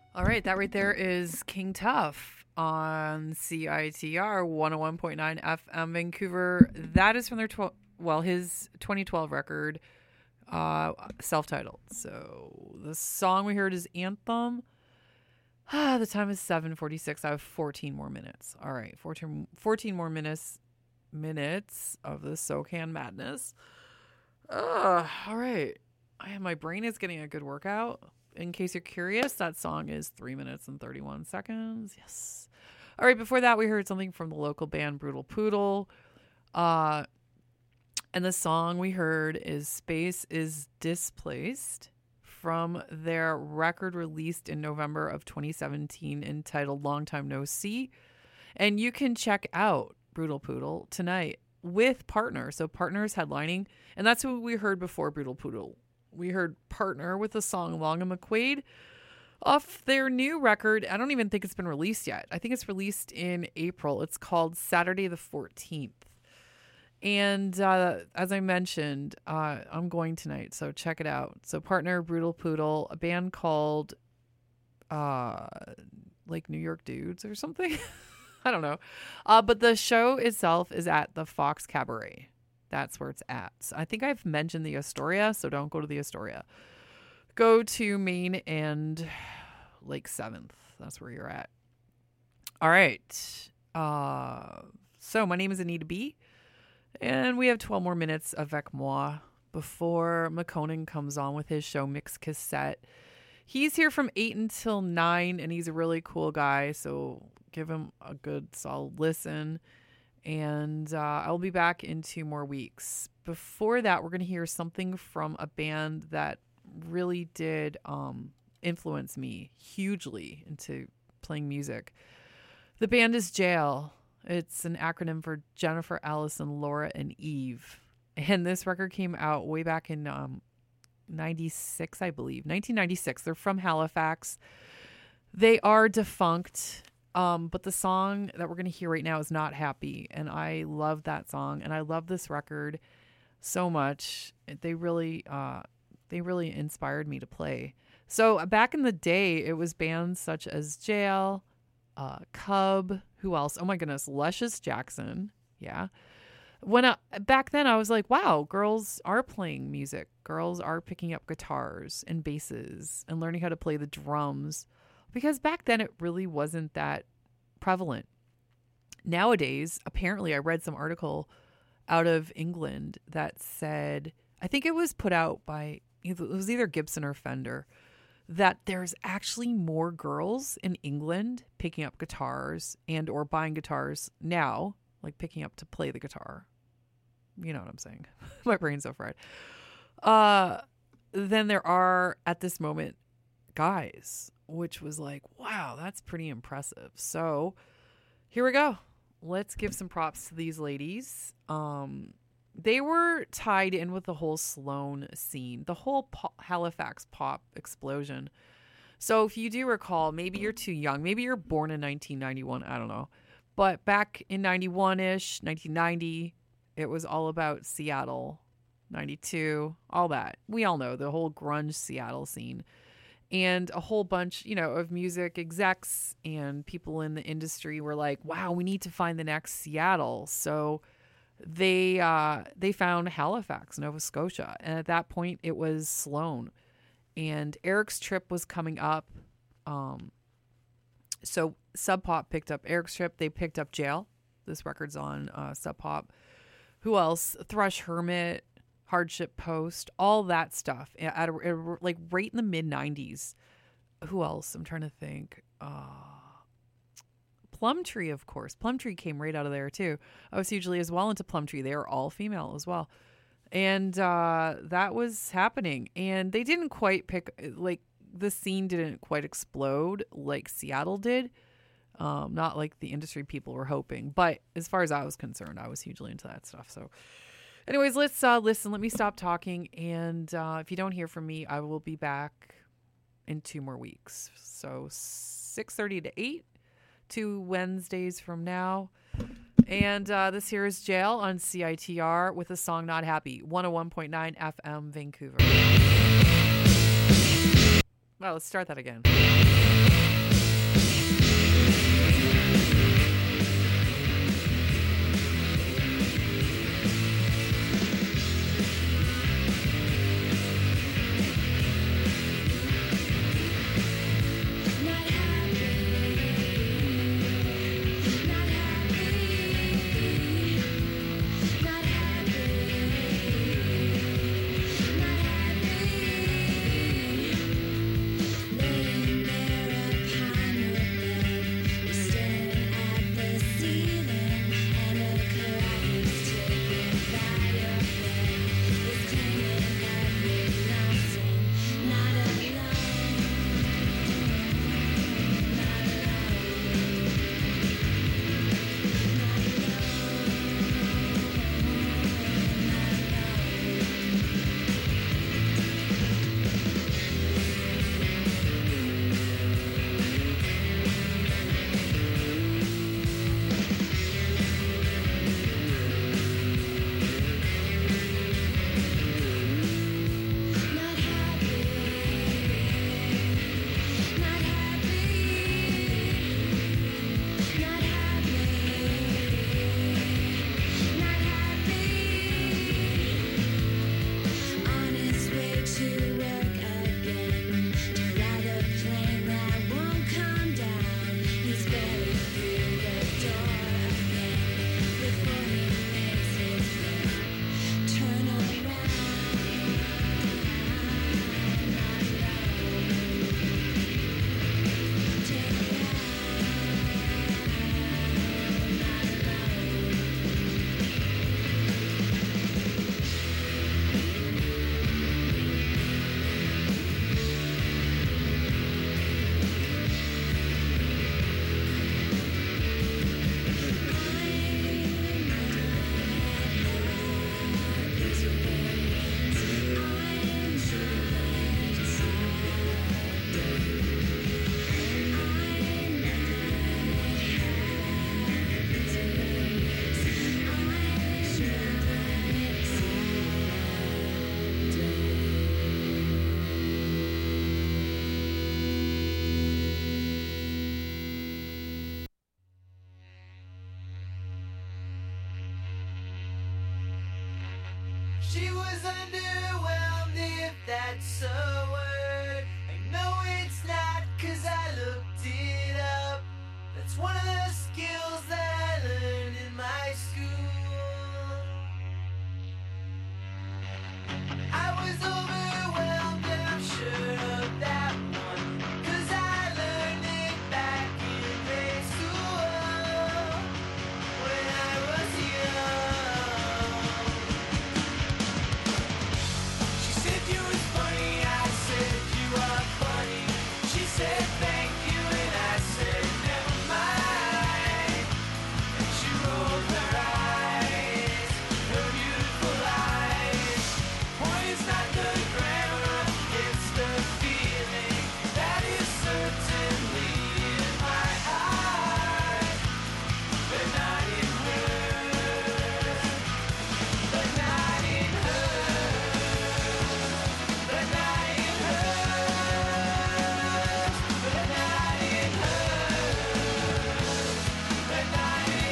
All right, that right there is King Tough on C I T R one oh one point nine F M Vancouver. That is from their twelve, well, his twenty twelve record, uh, self-titled. So the song we heard is Anthem. Ah, the time is seven forty-six. I have fourteen more minutes. All right, fourteen, fourteen more minutes minutes of the SoCan madness. Uh, all right. I, my brain is getting a good workout. In case you're curious, that song is three minutes and thirty-one seconds. Yes. All right, before that, we heard something from the local band Brutal Poodle. Uh, and the song we heard is Space is Displaced from their record released in November of twenty seventeen entitled Long Time No See. And you can check out Brutal Poodle tonight with Partner. So Partner's headlining. And that's what we heard before Brutal Poodle. We heard Partner with the song Long and McQuaid off their new record. I don't even think it's been released yet. I think it's released in April. It's called Saturday the fourteenth. And uh, as I mentioned, uh, I'm going tonight, so check it out. So Partner, Brutal Poodle, a band called uh, like New York Dudes or something. I don't know. Uh, but the show itself is at the Fox Cabaret. That's where it's at. So I think I've mentioned the Astoria, so don't go to the Astoria. Go to Main and Lake seventh. That's where you're at. All right. Uh, so my name is Anita B. And we have twelve more minutes avec moi before McConan comes on with his show Mix Cassette. He's here from eight until nine, and he's a really cool guy, so give him a good solid listen. And uh, I'll be back in two more weeks. Before that, we're going to hear something from a band that really did um, influence me hugely into playing music. The band is Jail. It's an acronym for Jennifer, Allison, Laura, and Eve. And this record came out way back in um, ninety-six, I believe. nineteen ninety-six. They're from Halifax. They are defunct. Um, but the song that we're going to hear right now is Not Happy. And I love that song. And I love this record so much. They really, uh, they really inspired me to play. So back in the day, it was bands such as Jail, uh, Cub, who else? Oh my goodness, Luscious Jackson. Yeah. When I, back then I was like, wow, girls are playing music. Girls are picking up guitars and basses and learning how to play the drums. Because back then it really wasn't that prevalent. Nowadays, apparently I read some article out of England that said, I think it was put out by, it was either Gibson or Fender, that there's actually more girls in England picking up guitars and or buying guitars now, like picking up to play the guitar. You know what I'm saying? My brain's so fried. Uh, than there are at this moment guys, which was like, wow, that's pretty impressive. So here we go. Let's give some props to these ladies. Um, they were tied in with the whole Sloan scene, the whole po- Halifax pop explosion. So if you do recall, maybe you're too young. Maybe you're born in nineteen ninety-one. I don't know. But back in ninety-one-ish, nineteen ninety, it was all about Seattle. ninety-two, all that. We all know the whole grunge Seattle scene. And a whole bunch, you know, of music execs and people in the industry were like, wow, we need to find the next Seattle. So they uh, they found Halifax, Nova Scotia. And at that point, it was Sloan. And Eric's Trip was coming up. Um, so Sub Pop picked up Eric's Trip. They picked up Jail. This record's on uh, Sub Pop. Who else? Thrush Hermit. Hardship Post, all that stuff at, a, at a, like right in the mid nineties. Who else? I'm trying to think. Uh, Plumtree, of course. Plumtree came right out of there too. I was hugely as well into Plumtree. They are all female as well. And uh, that was happening. And they didn't quite pick, like the scene didn't quite explode like Seattle did. Um, not like the industry people were hoping. But as far as I was concerned, I was hugely into that stuff. So anyways, let's uh, listen. Let me stop talking. And uh, if you don't hear from me, I will be back in two more weeks. So six thirty to eight, two Wednesdays from now. And uh, this here is Jail on C I T R with the song Not Happy, one oh one point nine F M Vancouver. Well, let's start that again. She was underwhelmed, if that's a word. I know it's not, cause I looked it up. That's one of the skills that I learned in my school. I was overwhelmed, and I'm sure of that one, cause I learned it back in grade school when I was young. She said you was funny, I said you are funny. She said thank you, and I said never mind. And she rolled her eyes, her beautiful eyes. Point is not the grammar, it's the feeling that is certainly in my eyes, but not in hers, but not in hers, but not in hers, but not in hers, but not in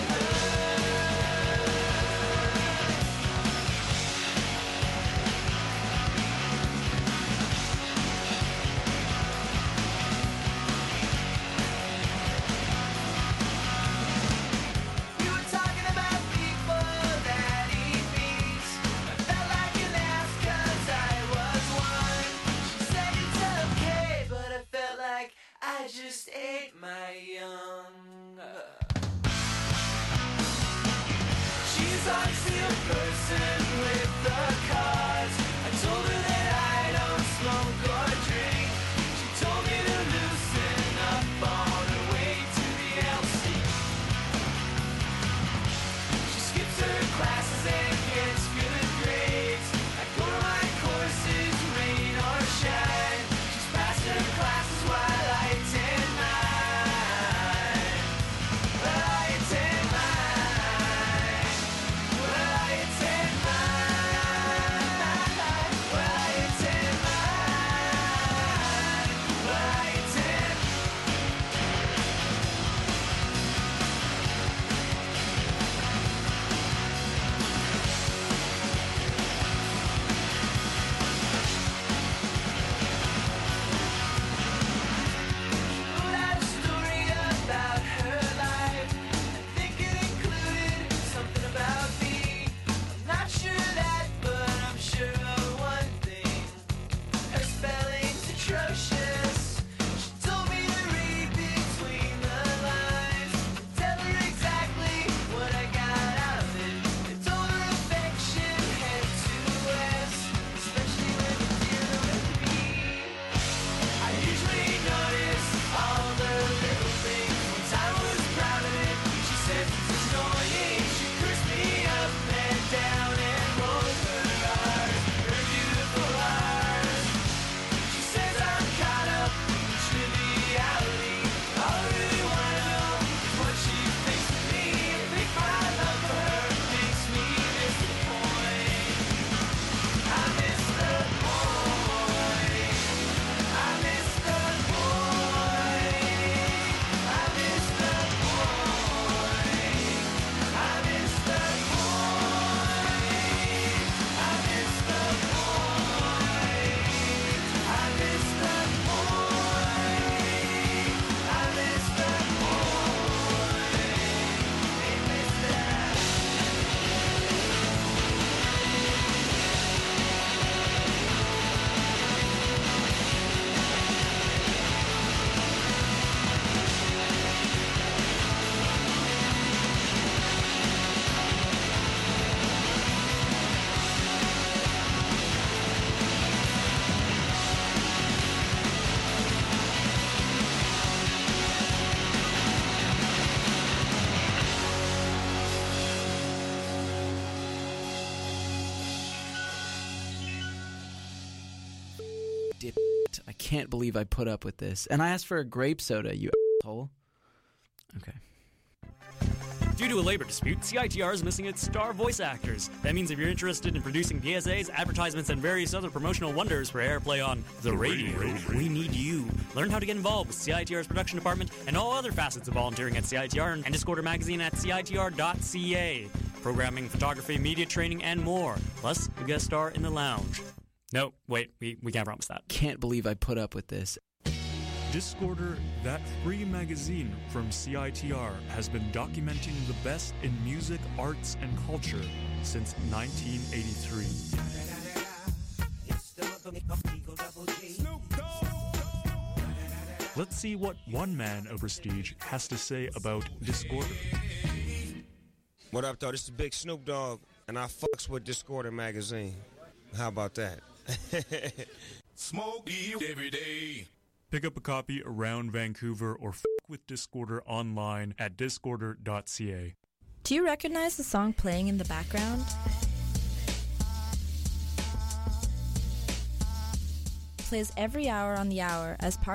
We were talking about people that eat meat. I felt like an ass 'cause I was one. She said it's okay, but I felt like I just ate my young. She's obviously a person with the cards. I told her that I don't smoke or drink. She told me to loosen up on her way to the L C. She skips her classes and gets good grades. I go to my courses, rain or shine. She's passed her classes while I attend mine. While I attend mine. While I attend mine. While I attend mine. I can't believe I put up with this. And I asked for a grape soda, you asshole. Okay. Due to a labor dispute, C I T R is missing its star voice actors. That means if you're interested in producing P S As, advertisements, and various other promotional wonders for airplay on the, the radio, radio, we need you. Learn how to get involved with C I T R's production department and all other facets of volunteering at C I T R and Discorder Magazine at C I T R dot C A. Programming, photography, media training, and more. Plus, a guest star in the lounge. No, wait, we, we can't promise that. Can't believe I put up with this. Discorder, that free magazine from C I T R, has been documenting the best in music, arts, and culture since nineteen eighty-three. Let's see what one man of prestige has to say about Discorder. What up, though? This is Big Snoop Dogg, and I fucks with Discorder magazine. How about that? Smoke you every day. Pick up a copy around Vancouver or f*** with Discorder online at discorder dot C A. Do you recognize the song playing in the background? Plays every hour on the hour as part